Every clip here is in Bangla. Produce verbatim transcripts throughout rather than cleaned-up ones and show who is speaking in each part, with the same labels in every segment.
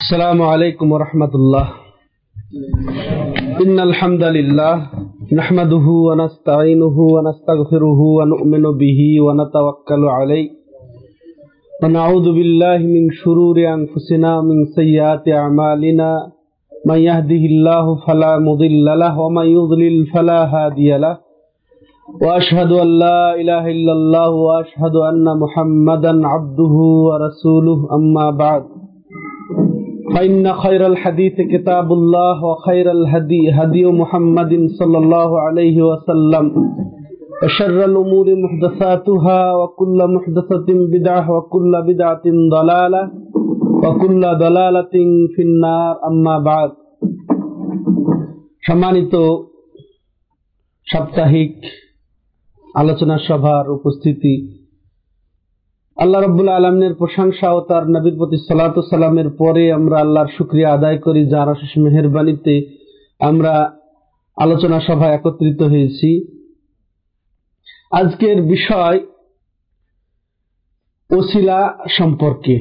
Speaker 1: السلام عليكم ورحمة الله. إن الحمد لله نحمده ونستعينه ونستغفره ونؤمن به ونتوكل عليه ونعوذ بالله من شرور أنفسنا من سيئات أعمالنا من يهده الله فلا مضل له ومن يضلل فلا هادي له وأشهد أن لا إله إلا الله وأشهد أن محمدا عبده ورسوله. أما بعد فإن خير الحديث كتاب الله وخير الهدي هدي محمد صلى الله عليه وسلم وشر الأمور محدثاتها وكل محدثة بدعة وكل بدعة ضلالة وكل ضلالة في النار. أما بعد সম্মানিত সাপ্তাহিক আলোচনা সভার উপস্থিতি, আল্লাহ রাব্বুল আলামিনের প্রশংসা ও তার নবীর প্রতি সালাত ও সালামের পরে আমরা আল্লাহর শুকরিয়া আদায় করি যার অশেষ মেহেরবানিতে আমরা আলোচনা সভায় একত্রিত হয়েছি। আজকের বিষয় ওসিলা সম্পর্কে,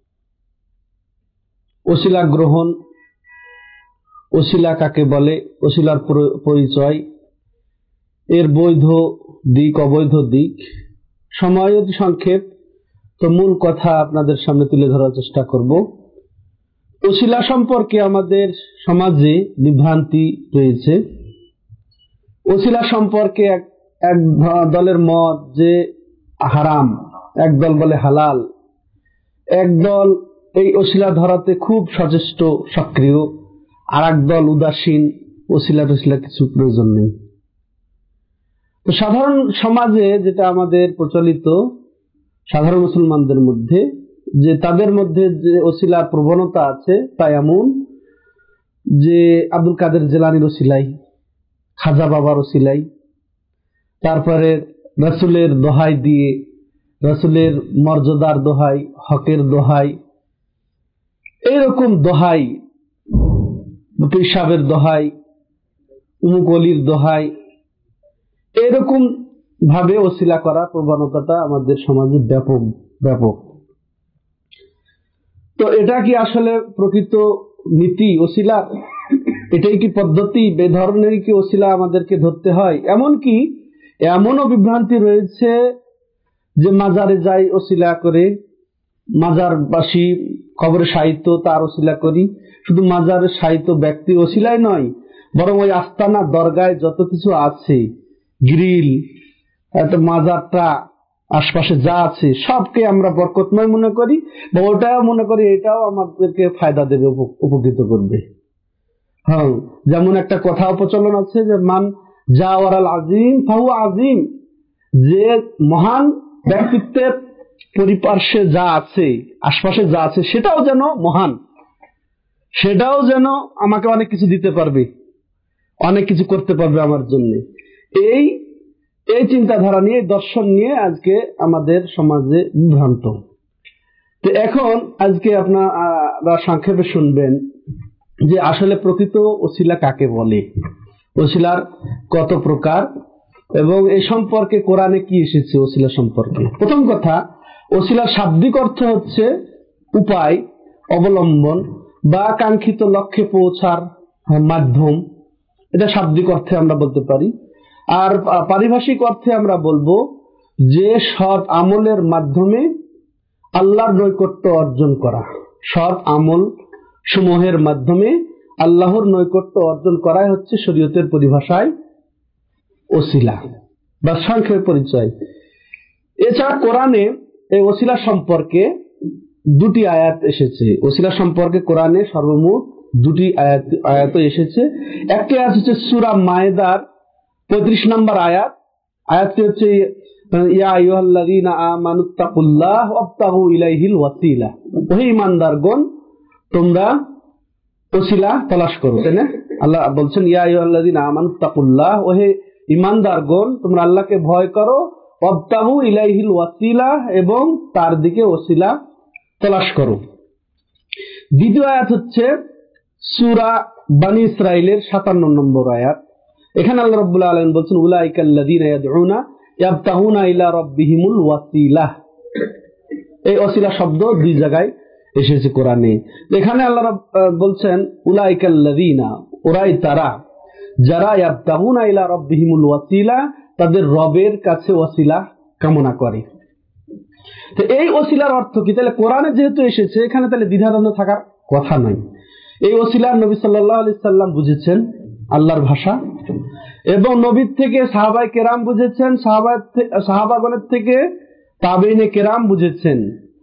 Speaker 1: ওসিলা গ্রহণ, ওসিলা কাকে বলে, ওসিলার পরিচয়, এর বৈধ দিক অবৈধ দিক, সময় অতি সংক্ষেপ, তো মূল কথা আপনাদের সামনে তুলে ধরার চেষ্টা করব। ওসিলা সম্পর্কে আমাদের সমাজে বিভ্রান্তি রয়েছে। ওসিলা সম্পর্কে এক এক দলের মত যে হারাম, এক দল বলে হালাল, এক দল এই ওসিলা ধরাতে খুব সচেষ্ট সক্রিয়, আর এক দল উদাসীন, ওসিলা টসিলা কিছু প্রয়োজন নেই। তো সাধারণ সমাজে যেটা আমাদের প্রচলিত, সাধারণ মুসলমানদের মধ্যে যে তাদের মধ্যে যে ওসিলার প্রবণতা আছে তা এমন যে আব্দুল কাদের জিলানীর ওসিলাই, খাজা বাবার ওসিলাই, তারপরে রাসূলের দোহাই দিয়ে, রাসূলের মর্যাদার দোহাই, হকের দোহাই, এইরকম দোহাই, পেশাবের দোহাই, উমুক অলির দোহাই, এরকম ভাবে ওসিলা করা প্রবণতাটা আমাদের সমাজে ব্যাপক ব্যাপক তো এটা কি আসলে প্রকৃত নীতি ওসিলা? এটাই কি পদ্ধতি? বে ধরনের কি ওসিলা আমাদেরকে ধরতে হয়? এমন কি এমনও বিভ্রান্তি রয়েছে যে মাজারে যাই ওসিলা করে, মাজারবাসী কবরে সাহিত্য তার ওসিলা করি। শুধু মাজারের সাহিত্য ব্যক্তির ওসিলাই নয়, বরং ওই আস্তানা দরগায় যত কিছু আছে, গ্রিল, মাজারটা আশপাশে যা আছে সবকে আমরা বরকতময় মনে করি, বা ওটাও মনে করি এটাও আমাদেরকে ফায়দা দেবে, উপকৃত করবে। হ্যাঁ, যেমন একটা কথা প্রচলন আছে যে মান জাওয়ারাল আজিম ফাহু আজিম, যে মহান ব্যক্তিত্বের পরিপার্শ্বে যা আছে, আশপাশে যা আছে সেটাও যেন মহান, সেটাও যেন আমাকে অনেক কিছু দিতে পারবে, অনেক কিছু করতে পারবে আমার জন্য। এই এই চিন্তাধারা নিয়ে, দর্শন নিয়ে আজকে আমাদের সমাজে বিভ্রান্ত। তো এখন আজকে আপনারা সংক্ষেপে শুনবেন যে আসলে প্রকৃত ওসিলা কাকে বলে, ওসিলার কত প্রকার, এবং এই সম্পর্কে কোরআনে কি এসেছে ওসিলা সম্পর্কে। প্রথম কথা, ওসিলার শাব্দিক অর্থ হচ্ছে উপায়, অবলম্বন বা কাঙ্ক্ষিত লক্ষ্যে পৌঁছার মাধ্যম, এটা শাব্দিক অর্থে আমরা বলতে পারি। আর পারিভাষিক অর্থে আমরা বলবো যে সৎ আমলের মাধ্যমে আল্লাহর নৈকট্য অর্জন করা, সৎ আমল সমূহের মাধ্যমে আল্লাহর নৈকট্য অর্জন করাই হচ্ছে শরীয়তের পরিভাষায় ওসিলা বা সংক্ষেপ পরিচয়। এছাড়া কোরআনে এই ওসিলা সম্পর্কে দুটি আয়াত এসেছে। ওসিলা সম্পর্কে কোরআনে সর্বমোট দুটি আয়াত আয়াত এসেছে। একটি আয়াত হচ্ছে সূরা মায়েদার পঁয়ত্রিশ নম্বর আয়াত। আয়াতটি হচ্ছে ইয়া আইয়ুহাল্লাযীনা আমানুত্তাকুল্লাহ ওয়াবতাগু ইলাইহিল ওয়াসিলা, ওহে ঈমানদারগণ তোমরা ওসিলা তালাশ করো। তাই না? আল্লাহ বলছেন ইয়া আইয়ুহাল্লাযীনা আমানুত্তাকুল্লাহ, ওহে ঈমানদারগণ তোমরা আল্লাহকে ভয় করো, ওয়াবতাগু ইলাইহিল ওয়াসিলা, এবং তার দিকে ওসিলা তালাশ করো। দ্বিতীয় আয়াত হচ্ছে সূরা বনী ইসরাঈলের সাতান্ন নম্বর আয়াত। এখানে আল্লাহ রাব্বুল আলামিন বলছেন উলাইকাল্লাযীনা ইয়াদউনা ইয়াবতাগুনা ইলা রাব্বিহিমুল ওয়াসিলা। এই ওসিলা শব্দ দুই জায়গায় এসেছে কোরআনে। এখানে আল্লাহ বলছেন উলাইকাল্লাযীনা, ওরাই তারা, যারা ইয়াবতাগুনা ইলা রাব্বিহিমুল ওয়াসিলা, তাদের রবের কাছে ওয়াসিলা কামনা করে। তো এই ওসিলার অর্থ কি? তাহলে কোরআনে যেহেতু এসেছে এখানে তাহলে দ্বিধাদ্বন্দ্ব থাকার কথা নয়। এই ওসিলার নবী সাল্লাল্লাহু আলাইহি সাল্লাম বুঝেছেন আল্লাহর ভাষা, এবং নবীর থেকে সাহাবায়ে কেরাম বুঝেছেন, সাহাবা সাহাবাগণের থেকে তাবেঈনে কেরাম বুঝেছেন।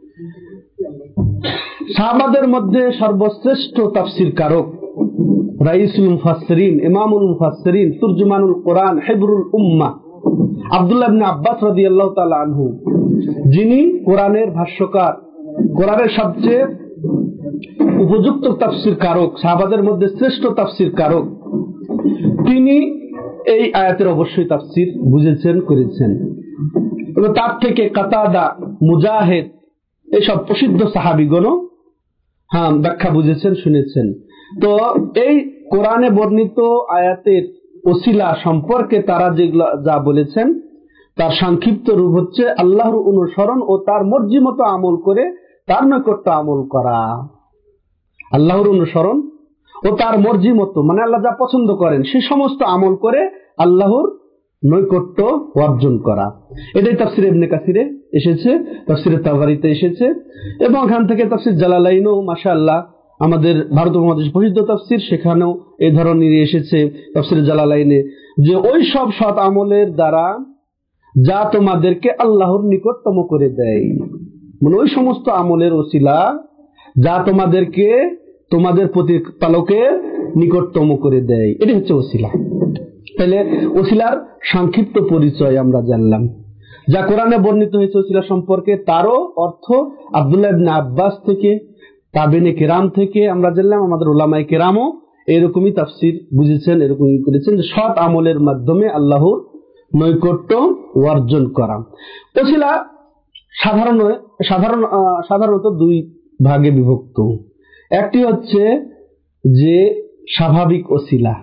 Speaker 1: সাহাবাদের মধ্যে সর্বশ্রেষ্ঠ তাফসীর কারক, রাইসুল মুফাসসিরিন, ইমামুল মুফাসসিরিন, তুরজুমানুল কোরআন, হিবরুল উম্মাহ আব্দুল্লাহ ইবনে আব্বাস রাদিয়াল্লাহু তাআলা আনহু, যিনি কোরআনের ভাষ্যকার, কোরআনের সবচেয়ে উপযুক্ত তাফসীর কারক, সাহাবাদের মধ্যে শ্রেষ্ঠ তাফসীর কারক, তিনি এই আয়াতের অবশ্যই তাফসীর বুঝেছেন, করেছেন। এবং তার থেকে কাতাদা, মুজাহিদ, এইসব প্রসিদ্ধ সাহাবীগণও হ্যাঁ ব্যাখ্যা বুঝেছেন, শুনেছেন। তো এই কোরআনে বর্ণিত আয়াতের ওসিলা সম্পর্কে তারা যেগুলো যা বলেছেন তার সংক্ষিপ্ত রূপ হচ্ছে আল্লাহর অনুসরণ ও তার মর্জি মতো আমল করে তার নৈকট্য আমল করা। আল্লাহর অনুসরণ ও তার মর্জি মতো, মানে আল্লাহ যা পছন্দ করেন সে সমস্ত আমল করে আল্লাহর নৈকট্য অর্জন করা। এটাই তাফসিরে ইবনে কাসিরে এসেছে, তাফসিরে তাবারিতে এসেছে, এবং এখান থেকে তাফসির জালালাইনও মাশাআল্লাহ আমাদের ভারত উপমহাদেশ প্রসিদ্ধ তাফসির, সেখানেও এই ধরনের এসেছে তাফসিরে জালালাইনে, যে ওই সব সৎ আমলের দ্বারা যা তোমাদেরকে আল্লাহর নিকটতম করে দেয়, মানে ওই সমস্ত আমলের ওসিলা যা তোমাদেরকে তোমাদের প্রতিপালকের নিকটতম করে দেয়, এটি হচ্ছে ওসিলা। তাহলে ওসিলার সংক্ষিপ্ত পরিচয় আমরা জানলাম। যা কোরআনে বর্ণিত হয়েছে ওসিলা সম্পর্কে তারও অর্থ আব্দুল্লাহ ইবনে আব্বাস থেকে, তাবেঈনে কেরাম থেকে আমরা জানলাম। আমাদের উলামায়ে কেরামও এরকমই তাফসীর বুঝেছেন, এরকমই করেছেন যে সৎ আমলের মাধ্যমে আল্লাহর নৈকট্য অর্জন করা। ওসিলা সাধারণ সাধারণ সাধারণত দুই ভাগে বিভক্ত। একটি হচ্ছে যে স্বাভাবিক ওসিলা,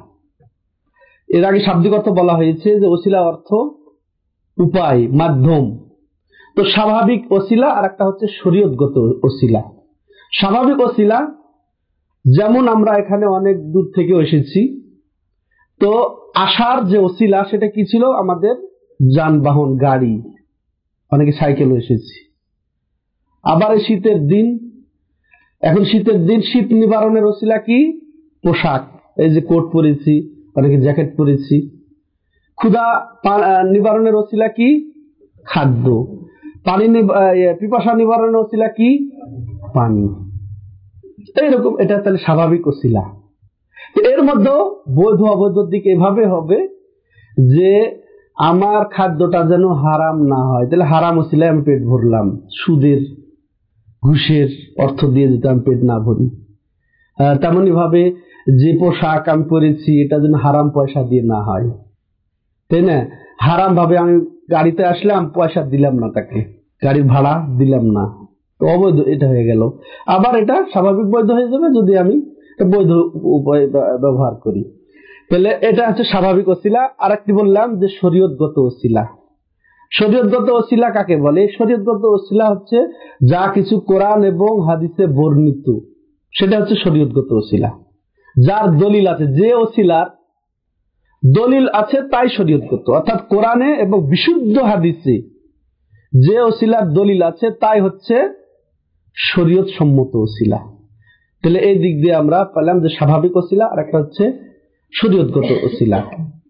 Speaker 1: এর আগে শাব্দিক অর্থ বলা হয়েছে যে ওসিলা অর্থ উপায়, মাধ্যম। তো স্বাভাবিক ওসিলা আর একটা হচ্ছে শরীয়তগত ওসিলা। স্বাভাবিক ওসিলা যেমন আমরা এখানে অনেক দূর থেকে এসেছি, তো আসার যে ওসিলা সেটা কি ছিল? আমাদের যানবাহন, গাড়ি, অনেকে সাইকেল এসেছি। আবার এই শীতের দিন, এখন শীতের দিন, শীত নিবারণের ওসিলা কি? পোশাক, এই যে কোট পরেছি, অনেকে জ্যাকেট পরেছি। ক্ষুধা নিবারণের ওসিলা কি? খাদ্য। পানি, পিপাসা নিবারণের ওসিলা কি? পানি। এইরকম, এটা তাহলে স্বাভাবিক ওসিলা। এর মধ্যে বৈধ অবৈধ দিক এভাবে হবে যে আমার খাদ্যটা যেন হারাম না হয়, তাহলে হারাম ওসিলায় আমি পেট ভরলাম, সুদের ঘুষের অর্থ দিয়ে যেতে আমি পেট না ভরি। তেমনি ভাবে যে পোশাক আমি পরেছি এটা যেন হারাম পয়সা দিয়ে না হয়, তাই না? হারাম ভাবে আমি গাড়িতে আসলাম, পয়সা দিলাম না, তাকে গাড়ির ভাড়া দিলাম না, তো অবৈধ এটা হয়ে গেল। আবার এটা স্বাভাবিক বৈধ হয়ে যাবে যদি আমি বৈধ উপায় ব্যবহার করি। তাহলে এটা হচ্ছে স্বাভাবিক ওসিলা। আর একটি বললাম যে শরীয়তগত ওসিলা। শরীয়তগত ওসিলা কাকে বলে? শরীয়তগত ওসিলা হচ্ছে যা কিছু কোরআন এবং হাদিসে বর্ণিত, সেটা হচ্ছে শরীয়তগত ওসিলা। যার দলিল আছে, যে ওসিলার দলিল আছে তাই শরীয়তগত, অর্থাৎ কোরআনে এবং বিশুদ্ধ হাদিসে যে ওসিলার দলিল আছে তাই হচ্ছে শরীয়ত সম্মত ওসিলা। তাহলে এই দিক দিয়ে আমরা পেলাম যে স্বাভাবিক ওসিলা আর একটা হচ্ছে শরীয়তগত ওসিলা।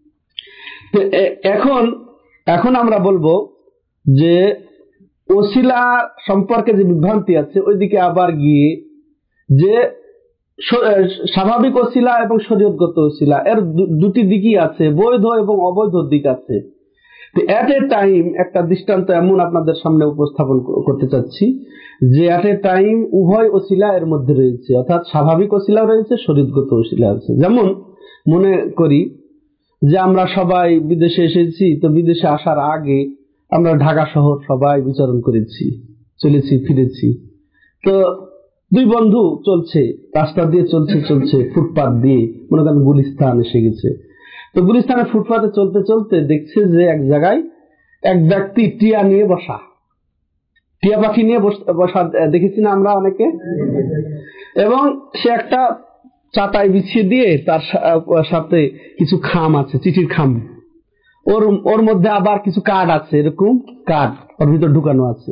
Speaker 1: তো এখন এখন আমরা বলবো যে ওসিলা সম্পর্কে যে বিভ্রান্তি আছে ওইদিকে আবার গিয়ে যে স্বাভাবিক ওসিলা এবং শরীয়তগত ওসিলা এর দুটি দিকই আছে, বৈধ এবং অবৈধ দিক আছে। তো এট এ টাইম একটা দৃষ্টান্ত এমন আপনাদের সামনে উপস্থাপন করতে চাচ্ছি যে এট এ টাইম উভয় ওসিলা এর মধ্যে রয়েছে, অর্থাৎ স্বাভাবিক ওসিলা রয়েছে, শরীয়তগত ওসিলা আছে। যেমন মনে করি যে আমরা সবাই বিদেশে এসেছি, তো বিদেশে আসার আগে আমরা ঢাকা শহর সবাই বিচরণ করেছি, চলেছি ফিরেছি। তো দুই বন্ধু চলছে, রাস্তা দিয়ে চলছে চলছে ফুটপাথ দিয়ে, মনে করেন গুলিস্তান এসে গেছে। তো গুলিস্তানের ফুটপাথে চলতে চলতে দেখছে যে এক জায়গায় এক ব্যক্তি টিয়া নিয়ে বসা। টিয়া পাখি নিয়ে বসা দেখেছি না আমরা অনেকে, এবং সে একটা চাটাই বিছিয়ে দিয়ে তার সাথে কিছু খাম আছে, চিঠির খাম, ওর ওর মধ্যে আবার কিছু কার্ড আছে, এরকম কার্ড ওর ভিতর ঢুকানো আছে।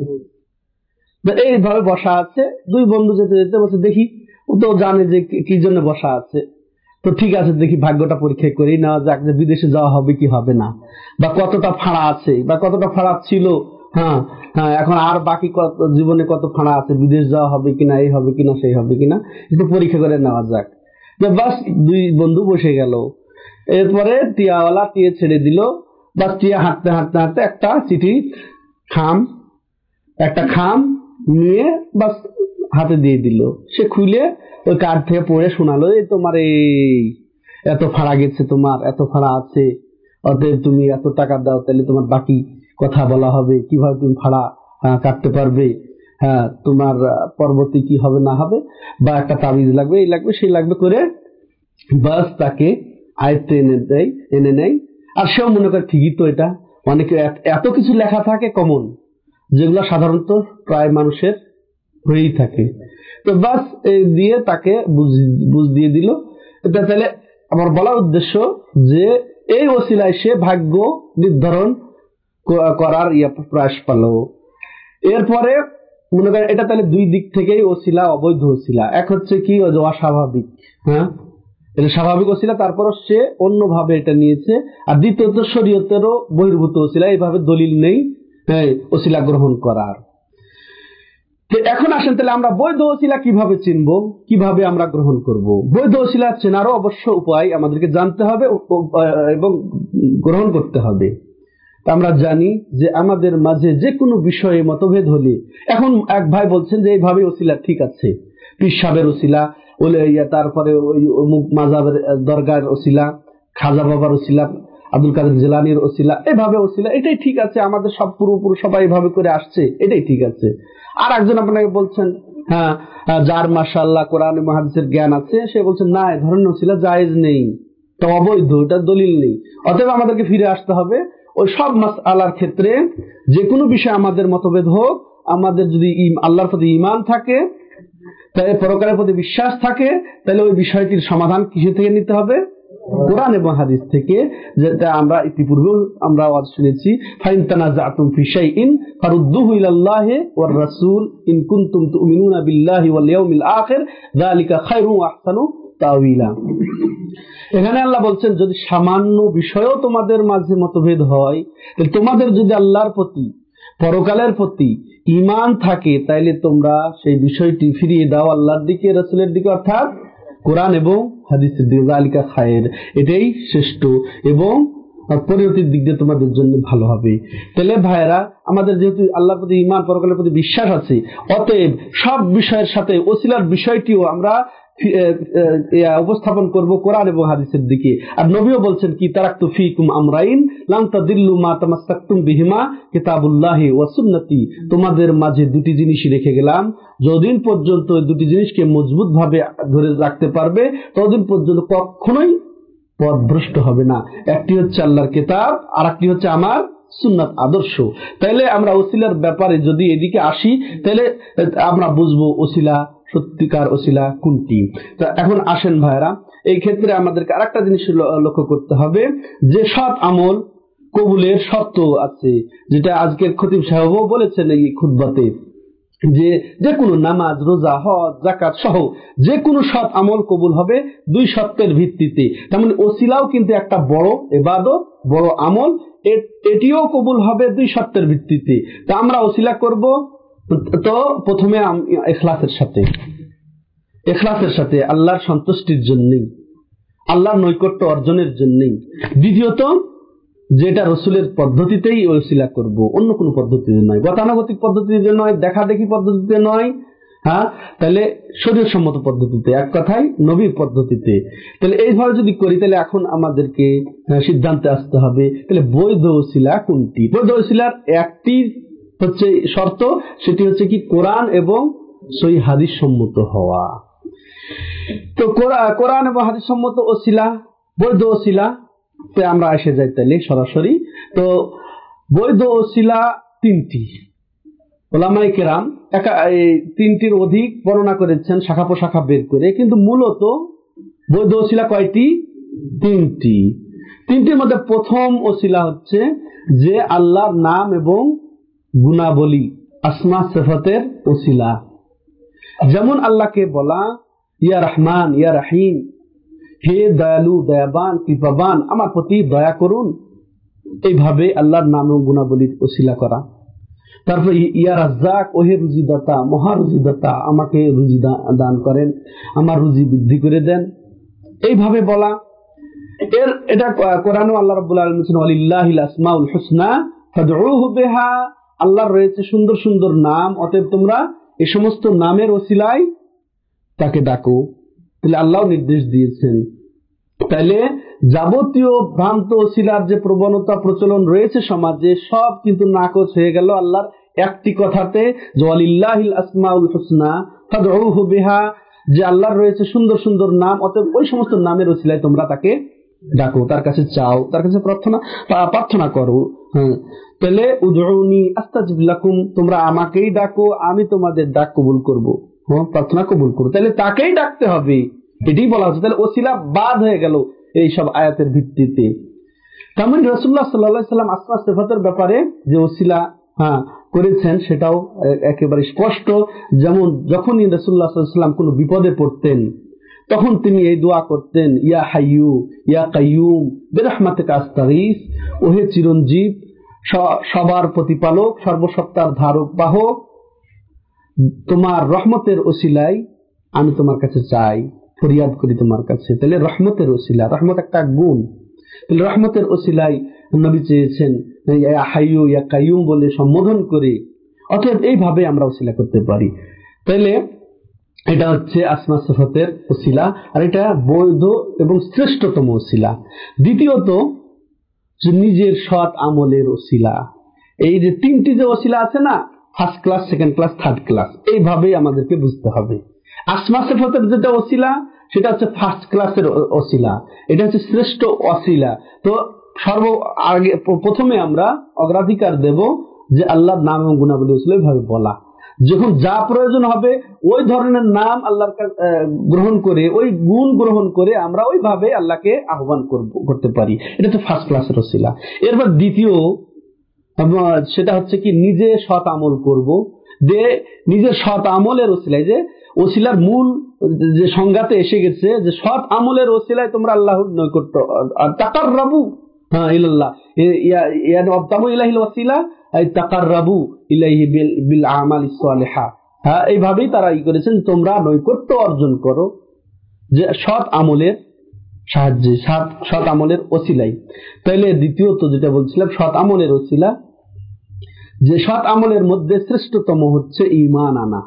Speaker 1: এইভাবে বসা আছে, দুই বন্ধু যেতে যেতে বলছে দেখি, ও তো জানে যে কি জন্য বসা আছে, তো ঠিক আছে দেখি ভাগ্যটা পরীক্ষা করি নেওয়া যাক যে বিদেশে যাওয়া হবে কি হবে না, বা কতটা ফাঁড়া আছে বা কতটা ফাঁড়া ছিল, হ্যাঁ হ্যাঁ এখন আর বাকি কত জীবনে কত ফাঁড়া আছে, বিদেশ যাওয়া হবে কিনা, এই হবে কিনা সেই হবে কিনা, একটু পরীক্ষা করে নেওয়া যাক। বাস দুই বন্ধু বসে গেল। এরপরে টিয়াওয়ালা টিয়ে ছেড়ে দিল, বাস টিয়া হাঁটতে হাঁটতে হাঁটতে একটা চিঠি খাম একটা খাম নিয়ে বাস হাতে দিয়ে দিল। সে খুলে ওই কার্ড থেকে পড়ে শোনালো, এই তোমার এই এত ভাড়া গেছে, তোমার এত ভাড়া আছে, অতএব তুমি এত টাকা দাও, তাহলে তোমার বাকি কথা বলা হবে, কিভাবে তুমি ভাড়া কাটতে পারবে, হ্যাঁ তোমার পরবর্তী কি হবে না হবে, বা একটা তাবিজ লাগবে, এই লাগবে সেই লাগবে করে বাস তাকে আয়ত্তে এনে দেয়, এনে নেয়। আর সেও মনে করে ঠিকই তো, এটা অনেকে এত কিছু লেখা থাকে কমন, যেগুলো সাধারণত প্রায় মানুষের হয়েই থাকে। তো বাস দিয়ে তাকে বুঝ দিয়ে দিল। এটা তাহলে আমার বলার উদ্দেশ্য যে এই ওসিলায় সে ভাগ্য নির্ধারণ করার ইয়ে প্রয়াস পেল। এরপরে মনে করেন এটা তাহলে দুই দিক থেকেই ওসিলা অবৈধ ওসিলা। এক হচ্ছে কি অস্বাভাবিক, হ্যাঁ এটা স্বাভাবিক ওসিলা, তারপরও সে অন্যভাবে এটা নিয়েছে। আর দ্বিতীয়ত শরীয়তেরও বহির্ভূত ওসিলা, এইভাবে দলিল নেই ওসিলা গ্রহণ করার। এখন আসেন তাহলে আমরা বৈধ ওসিলা কিভাবে চিনবো, কিভাবে আমরা গ্রহণ করব? বৈধ ওসিলা চেনারও অবশ্য উপায় আমাদেরকে জানতে হবে এবং গ্রহণ করতে হবে। আমরা জানি যে আমাদের মাঝে যে কোনো বিষয়ে মতভেদ হলে, এখন এক ভাই বলছেন যে এইভাবে ওসিলা ঠিক আছে, পীর সাহেবের ওসিলা, তারপরে ওই অমুক মাযহাবের দরগার ওসিলা, খাজা বাবার ওসিলা, আব্দুল কাদের জিলানীর ওসিলা, এভাবে ওসিলা, এটাই ঠিক আছে, আমাদের সব পূর্বপুরুষ সবাই এভাবে করে আসছে, এটাই ঠিক আছে। আর একজন আপনাকে বলছেন হ্যাঁ যার মাশাআল্লাহ কোরআন এবং হাদিসের জ্ঞান আছে, সে বলছেন না এই ধরনের ওসিলা জায়েজ নেই, তো অবৈধ, এটা দলিল নেই। অতএব আমাদেরকে ফিরে আসতে হবে ওই সব মাসআলার ক্ষেত্রে, যে কোনো বিষয়ে আমাদের মতভেদ হোক, আমাদের যদি আল্লাহর প্রতি ঈমান থাকে, তাহলে পরকালের প্রতি বিশ্বাস থাকে, তাহলে ওই বিষয়টির সমাধান কিসে থেকে নিতে হবে? কোরআন এবং হাদিস থেকে। যেটা আমরা ইতিপূর্বে আমরা ওয়াজ শুনেছি, ফাইন তানাজাতুম ফি শাইইন ফারুদ্দুহু ইলাল্লাহি ওয়ার রাসূল ইন কুনতুম তুমিনুনা বিল্লাহি ওয়াল ইয়াউমিল আখির যালিকা খায়রুন ওয়া আহসানু তাওয়িলা। এখানে আল্লাহ বলছেন যদি সামান্য বিষয়েও তোমাদের মাঝে মতভেদ হয়, তাহলে তোমাদের যদি আল্লাহর প্রতি পরকালের প্রতি ঈমান থাকে, তাইলে তোমরা সেই বিষয়টি ফিরিয়ে দাও আল্লাহর দিকে, রাসূলের দিকে, অর্থাৎ কোরআন এবং হাদিসের দিকে। যালিকা খায়ের, এটাই শ্রেষ্ঠ এবং পরিণতির দিক দিয়ে তোমাদের জন্য ভালো হবে। তাহলে ভাইয়েরা, আমাদের যেহেতু আল্লাহর প্রতি ঈমান, পরকালের প্রতি বিশ্বাস আছে, অতএব সব বিষয়ের সাথে ওসিলার বিষয়টিও আমরা উপস্থাপন করব কোরআন এবং হাদিসের দিকে। আর নবীও বলছেন কি, তারাকতু ফীকুম আমরাইন লান তাদিল্লু মা তামাসসাকতুম বিহিমা কিতাবুল্লাহি ওয়া সুন্নতি, তোমাদের মাঝে দুটি জিনিসই রেখে গেলাম, যতদিন পর্যন্ত দুটি জিনিসকে মজবুত ভাবে ধরে রাখতে পারবে ততদিন পর্যন্ত কখনোই পথভ্রষ্ট হবে না। একটি হচ্ছে আল্লাহর কিতাব, আর একটি হচ্ছে আমার সুন্নাত আদর্শ। তাইলে আমরা ওসিলার ব্যাপারে যদি এদিকে আসি, তাহলে আমরা বুঝবো ওসিলা সত্যিকার ওসিলা কোনটি। তা এখন আসেন ভাইরা, এই ক্ষেত্রে আমাদেরকে আরেকটা জিনিস লক্ষ্য করতে হবে, যে সৎ আমল কবুলের শর্ত আছে, যেটা আজকের খতিব সাহেবও বলেছেন এই খুতবাতে, যে যে কোনো নামাজ, রোজা, হজ, যাকাত সহ যে কোনো সৎ আমল কবুল হবে দুই শর্তের ভিত্তিতে। তেমন ওসিলাও কিন্তু একটা বড় ইবাদত, বড় আমল, এটিও কবুল হবে দুই শর্তের ভিত্তিতে। তা আমরা ওসিলা করব তো প্রথমে ইখলাসের সাথে, ইখলাসের সাথে আল্লাহর সন্তুষ্টির জন্যই, আল্লাহর নৈকট্য অর্জনের জন্যই। দ্বিতীয়ত যেটা রসুলের পদ্ধতিতেই ওসিলা করব, অন্য কোনো পদ্ধতিতে নয়, গতানুগতিক পদ্ধতিতে নয়, দেখা দেখি পদ্ধতিতে নয়, হ্যাঁ তাহলে শরীয়ত সম্মত পদ্ধতিতে, এক কথায় নবীর পদ্ধতিতে। তাহলে এইভাবে যদি করি, তাহলে এখন আমাদেরকে সিদ্ধান্তে আসতে হবে, তাহলে বৈধ ওসিলা কোনটি। বৈধ ওসিলার একটি হচ্ছে শর্ত, সেটি হচ্ছে কি কোরআন এবং সহিহ হাদিস সম্মত হওয়া। তো কোরআন এবং হাদিস সম্মত ওসিলা, বৈধ ওসিলা আমরা এসে যাই তাহলে সরাসরি। তো বৈধ ওসিলা তিনটি, ওলামায়ে কেরাম একা তিনটির অধিক বর্ণনা করেছেন শাখা প্রশাখা বের করে, কিন্তু মূলত বৈধ ওসিলা কয়টি? তিনটি। তিনটির মধ্যে প্রথম ওসিলা হচ্ছে যে আল্লাহর নাম এবং গুণাবলী, আসমা সিফাতের ওসিলা। যেমন আল্লাহকে বলা ইয়া রহমান ইয়া রহিম, হে দয়ালু দয়াবান কৃপাবান, আমার প্রতি দয়া করুন, এইভাবে আল্লাহর নাম এবং গুণাবলীর ওসিলা করা। তারপর ইয়া রাজ্জাক, ওহে রুজিদাতা, মহা রুজিদাতা, আমাকে রুজি দান করেন, আমার রুজি বৃদ্ধি করে দেন, এইভাবে বলা। এর এটা কোরআনে আল্লাহ রাব্বুল আলামিন বলেছেন ওয়ালিল্লাহিল আসমাউল হুসনা ফাদউহু বিহা, আল্লাহর রয়েছে সুন্দর সুন্দর নাম, অতএব তোমরা এই সমস্ত নামের ওসিলায় তাকে ডাকো। তাহলে আল্লাহ নির্দেশ দিয়েছেন। তাহলে যাবতীয় ভ্রান্ত ওসিলার যে প্রবণতা প্রচলন রয়েছে সমাজে, সব কিন্তু নাকচ হয়ে গেল আল্লাহর একটি কথাতে, ওয়ালিল্লাহিল আসমাউল হুসনা ফাদউহু বিহা, যে আল্লাহর রয়েছে সুন্দর সুন্দর নাম, অতএব ওই সমস্ত নামের ওসিলায় তোমরা তাকে ডাকো, তার কাছে চাও, তার কাছে প্রার্থনা প্রার্থনা করো। হ্যাঁ, তাহলে উদউনি আস্তাজিব লাকুম, তোমরা আমাকেই ডাকো, আমি তোমাদের ডাক কবুল করবো, হ্যাঁ প্রার্থনা কবুল করবো। তাহলে তাকেই ডাকতে হবে, এটাই বলা হচ্ছে। তাহলে ওসিলা বাদ হয়ে গেল এই সব আয়াতের ভিত্তিতে। তেমন রাসূলুল্লাহ সাল্লাল্লাহু আলাইহি সাল্লাম আসমা সিফাতের ব্যাপারে যে ওসিলা হ্যাঁ করেছেন সেটাও একেবারে স্পষ্ট। যেমন যখনই রাসূলুল্লাহ সাল্লাল্লাহু আলাইহি সাল্লাম কোনো বিপদে পড়তেন তখন তিনি এই দোয়া করতেন, ইয়া হাইয়ু ইয়া কাইয়ুম বিরহমাতিকা আস্তাগীস, ওহে চিরঞ্জীব, সবার প্রতিপালক, সর্বসত্তার ধারক বাহক, তোমার রহমতের ওসিলায় আমি তোমার কাছে চাই, ফরিয়াদ করি তোমার কাছে। তাহলে রহমতের ওসিলা, রহমত একটা গুণ, তাহলে রহমতের ওসিলায় নবী চেয়েছেন ইয়া হাইয়ু ইয়া কাইয়ুম বলে সম্বোধন করে। অতএব এইভাবে আমরা ওসিলা করতে পারি। তাহলে এটা হচ্ছে আসমা সিফাতের ওসিলা, আর এটা বৈধ এবং শ্রেষ্ঠতম ওসিলা। দ্বিতীয়ত নিজের সৎ আমলের ওসিলা। এই যে তিনটি যে ওসিলা আছে না, first class, second class, third class, এইভাবেই আমাদেরকে বুঝতে হবে। আসমা সিফাতের যেটা ওসিলা সেটা হচ্ছে ফার্স্ট ক্লাসের ওসিলা, এটা হচ্ছে শ্রেষ্ঠ ওসিলা। তো সর্ব আগে প্রথমে আমরা অগ্রাধিকার দেব যে আল্লাহর নাম এবং গুণাবলী ওসিলা এইভাবে বলা। যখন যা প্রয়োজন হবে ওই ধরনের নাম আল্লাহর গ্রহণ করে, ওই গুণ গ্রহণ করে আমরা ওইভাবে আল্লাহকে আহ্বান করতে পারি। এটা তো ফার্স্ট ক্লাসের ওসিলা। এরপর দ্বিতীয় সেটা হচ্ছে কি নিজে সৎ আমল করব, যে নিজের সৎ আমলের ওসিলায়, যে ওসিলার মূল যে সংজ্ঞাতে এসে গেছে যে সৎ আমলের ওসিলায় তোমরা আল্লাহর নৈকট্য তাকাররাবু হ্যাঁ ইলাল্লাহ ইয়া আবতাগু ইলাইহিল ওয়াসিলা আই তাকাররাবু ইলাইহি বিল বিল আমালিস সালিহা। হ্যাঁ, এইভাবেই তারা ই করেছেন তোমরা নৈকট্য অর্জন করো যে সৎ আমলের সাহায্যে, সৎ সৎ আমলের ওসিলাই। তাইলে দ্বিতীয়ত যেটা বলছিলাম সৎ আমলের ওসিলা, যে সৎ আমলের মধ্যে শ্রেষ্ঠতম হচ্ছে ঈমান আনা,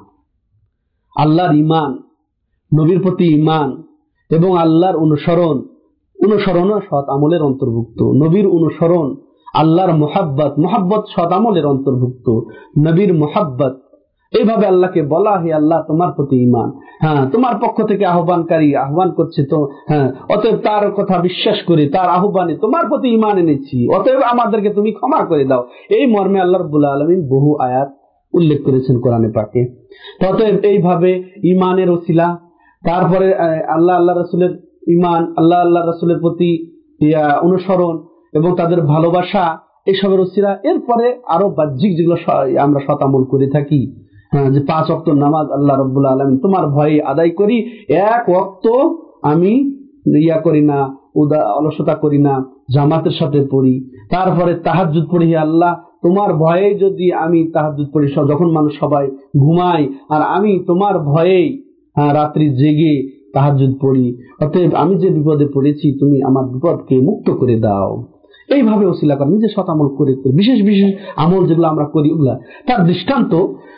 Speaker 1: আল্লাহর ঈমান, নবীর প্রতি ঈমান এবং আল্লাহর অনুসরণ। অনুসরণও সৎ আমলের অন্তর্ভুক্ত। নবীর অনুসরণ, আল্লাহর মুহাব্বত, মুহাব্বত সৎ আমলের অন্তর্ভুক্ত। নবীর মুহাব্বত, এইভাবে আল্লাহকে বলা, হে আল্লাহ তোমার প্রতি ঈমান, হ্যাঁ তোমার পক্ষ থেকে আহ্বানকারী আহ্বান করছে তো, হ্যাঁ অতএব তার কথা বিশ্বাস করে তার আহ্বানে তোমার প্রতি ঈমান এনেছি, অতএব আমাদেরকে তুমি ক্ষমা করে দাও। এই মর্মে আল্লাহ রাব্বুল আলামিন বহু আয়াত উল্লেখ করেছেন কোরআনে পাকে। অতএব এইভাবে ঈমানের ওসিলা, তারপরে আল্লাহ আল্লাহ রাসূলের ঈমান, আল্লাহ আল্লাহ রাসূলের প্রতি অনুসরণ এবং তাদের ভালোবাসা, এইসবের ওসিলা। এরপরে আরো বাহ্যিক যেগুলো আমরা সৎ আমল করে থাকি, হ্যাঁ যে পাঁচ ওয়াক্ত নামাজ আল্লাহ রাব্বুল আলামিন তোমার ভয়ে আদায় করি, এক ওয়াক্ত আমি ইয়া করি না, উদা অলসতা করি না, জামাতের সাথে পড়ি। তারপরে তাহাজ্জুদ পড়ি, হে আল্লাহ তোমার ভয়ে যদি আমি তাহাজ্জুদ পড়ি, যখন মানুষ সবাই ঘুমায় আর আমি তোমার ভয়েই হ্যাঁ রাত্রি জেগে তাহাজ্জুদ পড়ি, অতএব আমি যে বিপদে পড়েছি তুমি আমার বিপদকে মুক্ত করে দাও। এইভাবে ওসিলা করা, নিজে সৎ আমল করে, বিশেষ বিশেষ আমল যেগুলো আমরা করি ওগুলা। তার দৃষ্টান্ত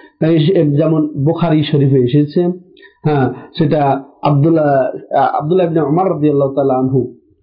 Speaker 1: যেমন বুখারী শরীফে এসেছে, হ্যাঁ সেটা আব্দুল্লাহ আব্দুল্লাহ ইবনে উমর রাদিয়াল্লাহু তাআলা আনহু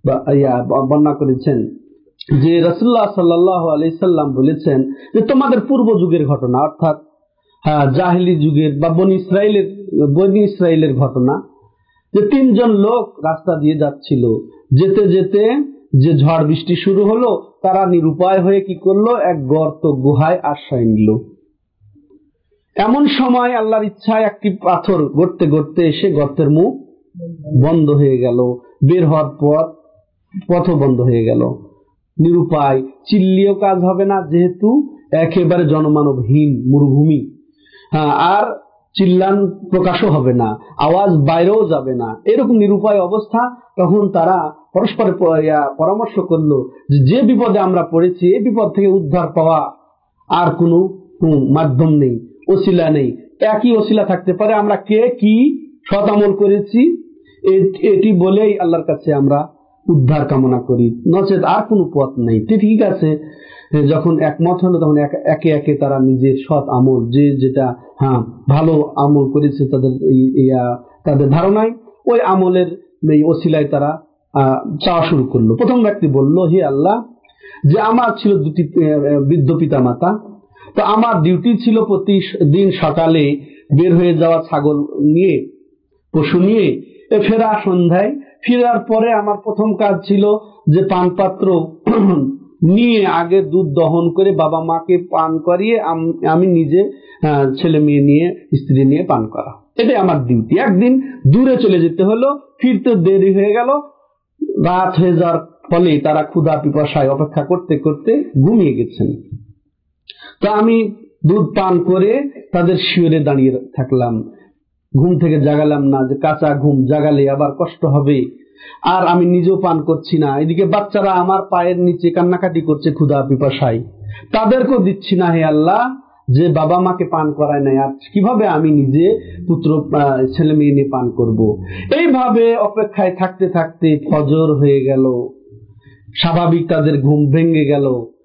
Speaker 1: বর্ণনা করেছেন যে রাসূলুল্লাহ সাল্লাল্লাহু আলাইহি সাল্লাম বলেছেন যে তোমাদের পূর্ব যুগের ঘটনা, অর্থাৎ হ্যাঁ জাহেলি যুগের বা বনি ইসরাইলের বনি ইসরাইলের ঘটনা, যে তিনজন লোক রাস্তা দিয়ে যাচ্ছিল, যেতে যেতে যে ঝড় বৃষ্টি শুরু হলো, তারা নিরুপায় হয়ে কি করলো, এক গর্ত গুহায় আশ্রয় নিল। এমন সময় আল্লাহর ইচ্ছায় একটি পাথর গড়তে গড়তে এসে গর্তের মুখ বন্ধ হয়ে গেল, বের হওয়ার পথ পথও বন্ধ হয়ে গেল। নিরুপায়, চিল্লিও কাজ হবে না, যেহেতু একেবারে জনমানবহীন মরুভূমি। হ্যাঁ, আর চিল্লান প্রকাশও হবে না, আওয়াজ বাইরেও যাবে না, এরকম নিরুপায় অবস্থা। তখন তারা পরস্পরে পরামর্শ করলো যে যে বিপদে আমরা পড়েছি, এই বিপদ থেকে উদ্ধার পাওয়া আর কোনো মাধ্যম নেই, ওসিলা নেই। একই ওসিলা থাকতে পারে, আমরা কে কি সৎ আমল করেছি এটি বলেই আল্লাহর কাছে আমরা উদ্ধার কামনা করি, নচেত আর কোনো পথ নেই। ঠিক আছে, যখন একমত হলো তখন একে একে তারা নিজের সৎ আমল, যে যেটা হ্যাঁ ভালো আমল করেছে তাদের তাদের ধারণায়, ওই আমলের ওসিলায় তারা চাওয়া শুরু করলো। প্রথম ব্যক্তি বলল, হে আল্লাহ, যে আমার ছিল দুটি বৃদ্ধ পিতা মাতা, তো আমার ডিউটি ছিল প্রতিদিন সকালে বের হয়ে যাওয়া ছাগল নিয়ে, পশু নিয়ে ফেরা সন্ধ্যায়। ফেরার পরে আমার প্রথম কাজ ছিল যে পানপাত্র নিয়ে আগে দুধ দহন করে বাবা মাকে পান করিয়ে আমি নিজে ছেলে মেয়ে নিয়ে স্ত্রী নিয়ে পান করা, এটাই আমার ডিউটি। একদিন দূরে চলে যেতে হলো, ফিরতে দেরি হয়ে গেল, রাত হয়ে যাওয়ার ফলে তারা ক্ষুধা পিপাসায় অপেক্ষা করতে করতে ঘুমিয়ে গেছেন। তো আমি দুধ পান করে তাদের শিয়রে দাঁড়িয়ে থাকলাম, ঘুম থেকে জাগালাম না, যে কাঁচা ঘুম জাগালে আবার কষ্ট হবে। আর আমি নিজেও পান করছি না, এদিকে বাচ্চারা আমার পায়ের নিচে কান্নাকাটি করছে ক্ষুধা পিপাসায়, তাদেরকেও দিচ্ছি না হে আল্লাহ, যে বাবা মাকে পান করায় নাই, আর কিভাবে আমি নিজে পুত্র ছেলে মেয়ে নিয়ে পান করব। এইভাবে অপেক্ষায় থাকতে থাকতে ফজর হয়ে গেল, স্বাভাবিক তাদের ঘুম ভেঙে গেল।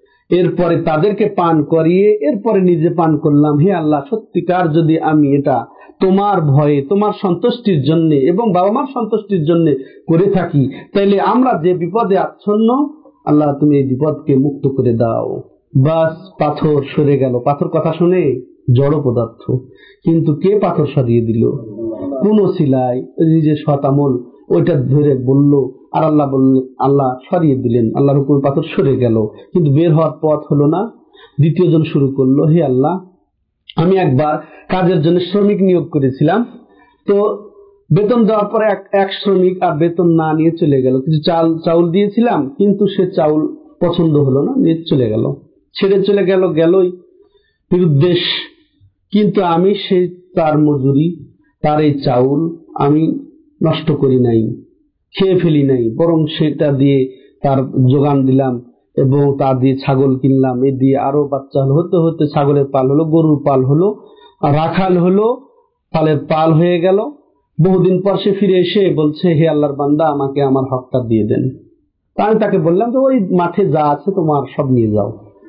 Speaker 1: এরপরে তাদেরকে পান করিয়ে এরপরে নিজে পান করলাম। হে আল্লাহ, সত্যিকার যদি আমি এটা তোমার ভয়ে, তোমার সন্তুষ্টির জন্য এবং বাবা মার সন্তুষ্টির জন্য করে থাকি, তাইলে আমরা যে বিপদে আচ্ছন্ন, আল্লাহ তুমি এই বিপদকে মুক্ত করে দাও। বাস, পাথর সরে গেল। পাথর কথা শুনে জড় পদার্থ, কিন্তু কে পাথর সরিয়ে দিল? কোন সিলাই নিজের সৎ আমল ওইটা ধরে বলল, আর আল্লাহ বললেন, আল্লাহ সরিয়ে দিলেন, আল্লাহর হুকুমে পাথর সরে গেল, কিন্তু বের হওয়ার পথ হলো না। দ্বিতীয় জন শুরু করলো, হে আল্লাহ, আমি একবার কাজের জন্য শ্রমিক নিয়োগ করেছিলাম, তো বেতন দেওয়ার পরে এক শ্রমিক আর বেতন না নিয়ে চলে গেল। কিছু চাল চাউল দিয়েছিলাম, কিন্তু সে চাউল পছন্দ হলো না, নিয়ে চলে গেল, ছেড়ে চলে গেল, গেলই নিরুদ্দেশ। কিন্তু আমি সে তার মজুরি, তার এই চাউল আমি নষ্ট করি নাই, খেয়ে ফেলি নাই, বরং সেটা দিয়ে তার যোগান দিলাম এবং তা দিয়ে ছাগল কিনলাম। এ দিয়ে আরো বাচ্চা হলো, হতে হতে ছাগলের পাল হলো, গরুর পাল হলো, রাখাল হলো, পালের পাল হয়ে গেল। বহুদিন পর সে ফিরে এসে বলছে, হে আল্লাহর বান্দা, আমাকে আমার হকটা দিয়ে দেন। আমি তাকে বললাম, তো ওই মাঠে যা আছে তোমার সব নিয়ে যাও।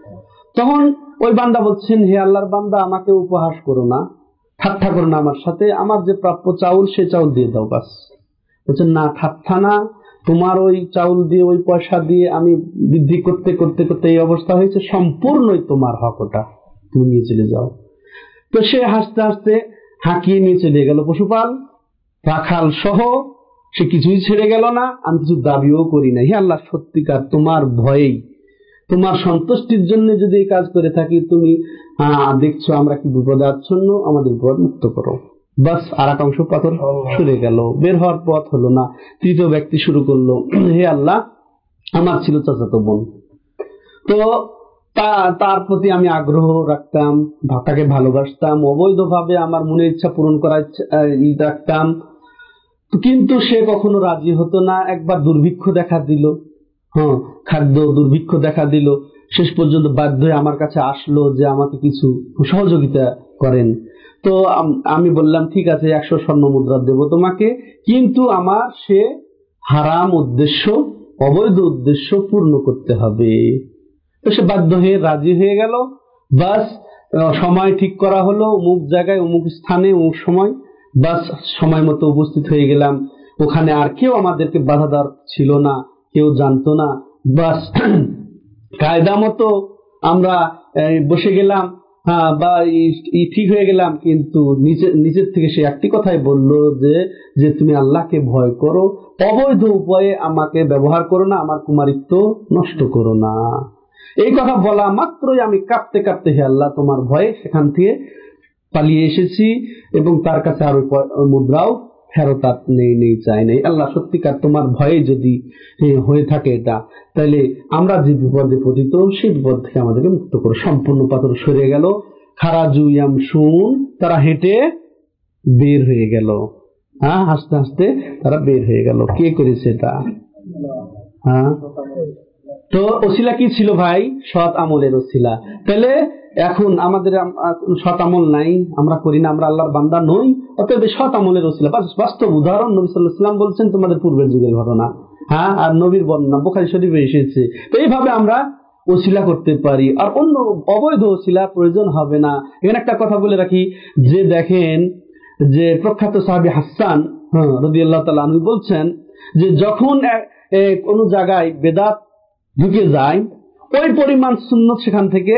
Speaker 1: তখন ওই বান্দা বলছেন, হে আল্লাহর বান্দা, আমাকে উপহাস করো না, ঠাট্টা করো না আমার সাথে, আমার যে প্রাপ্য চাউল সে চাউল দিয়ে দাও। বাস বলছেন, না ঠাট্টা না, তোমার ওই চাউল দিয়ে, ওই পয়সা দিয়ে আমি বৃদ্ধি করতে করতে করতে এই অবস্থা হয়েছে, সম্পূর্ণই তোমার হক, ওটা তুমি নিয়ে চলে যাও। তো সে হাসতে হাসতে হাঁকিয়ে নিয়ে চলে গেল। পশুপাল রাখাল সহ সে কিছুই ছেড়ে গেল না, আমি কিছু দাবিও করি না। হে আল্লাহ, সত্যিকার তোমার ভয়েই, তোমার সন্তুষ্টির জন্য যদি এই কাজ করে থাকি, তুমি দেখছো আমরা কি বিপদে আচ্ছন্ন, আমাদের বিপদ মুক্ত করো। বাস, আর এক অংশ পাথর সরে গেল, বের হওয়ার পথ হলো না। তৃতীয় ব্যক্তি শুরু করলো, হে আল্লাহ, আমার ছিল চাচাতো বোন, তো তার প্রতি আমি আগ্রহ রাখতাম, তাকে ভালোবাসতাম, অবৈধভাবে আমার মনের ইচ্ছা পূরণ করার রাখতাম, কিন্তু সে কখনো রাজি হতো না। একবার দুর্ভিক্ষ দেখা দিল, হ্যাঁ খাদ্য দুর্ভিক্ষ দেখা দিল, শেষ পর্যন্ত বাধ্য হয়ে আমার কাছে আসলো যে আমাকে কিছু সহযোগিতা করেন। তো আমি বললাম, ঠিক আছে, একশো স্বর্ণ মুদ্রা দেব তোমাকে, কিন্তু আমার সে হারাম উদ্দেশ্য, অবৈধ উদ্দেশ্য পূর্ণ করতে হবে। তো সে বাধ্য হয়ে রাজি হয়ে গেল। বাস, সময় ঠিক করা হলো, অমুক জায়গায়, অমুক স্থানে, অমুক সময়। বাস, সময় মতো উপস্থিত হয়ে গেলাম ওখানে। আর কেউ আমাদেরকে বাধা দেওয়ার ছিল না, কেউ জানতো না। বাস, কায়দা মতো আমরা বসে গেলাম, হ্যাঁ, বা ঠিক হয়ে গেলাম। কিন্তু নিজের নিজের থেকে সে একটি কথাই বললো যে যে তুমি আল্লাহকে ভয় করো, অবৈধ উপায়ে আমাকে ব্যবহার করো না, আমার কুমারিত্ব নষ্ট করো না। এই কথা বলা মাত্রই আমি কাঁপতে কাঁপতে, হে আল্লাহ, তোমার ভয়ে সেখান থেকে পালিয়ে এসেছি এবং তার কাছে আর ওই মুদ্রাও ফেরত নেই নেই চাই নেই। আল্লাহ সত্যিকার তোমার ভয়ে যদি হয়ে থাকে এটা, তাহলে আমরা যে বিপদে পতিত সেই বিপদ থেকে আমাদেরকে মুক্ত করো। সম্পূর্ণ পাথর সরে গেল, খারাজু ইয়ামশুন, তারা হেঁটে বের হয়ে গেল। হ্যাঁ, হাসতে হাসতে তারা বের হয়ে গেল। কে করেছে এটা? হ্যাঁ, তো ওসিলা কি ছিল ভাই? সৎ আমলের ওসিলা। তাহলে এখন আমাদের সৎ আমল নাই, আমরা করি না, আমরা আল্লাহর বান্দা নই, অতএব সৎ আমলের ওসিলা। বাস্তব উদাহরণ নবী সাল্লাল্লাহু আলাইহি ওয়াসাল্লাম বলছেন তোমাদের পূর্বের যুগের ঘটনা। হ্যাঁ, আর নবীর বর্ণনা বুখারী শরীফে এসেছে। তো এইভাবে আমরা ওসিলা করতে পারি, আর অন্য অবৈধ ওসিলা প্রয়োজন হবে না। এখানে একটা কথা বলে রাখি, যে দেখেন যে প্রখ্যাত সাহাবী হাসান হ্যাঁ রাদিয়াল্লাহু তাআলা আনহু বলছেন যে যখন কোন জায়গায় বেদাত ঢুকে যায়, ওই পরিমাণ সুন্নত সেখান থেকে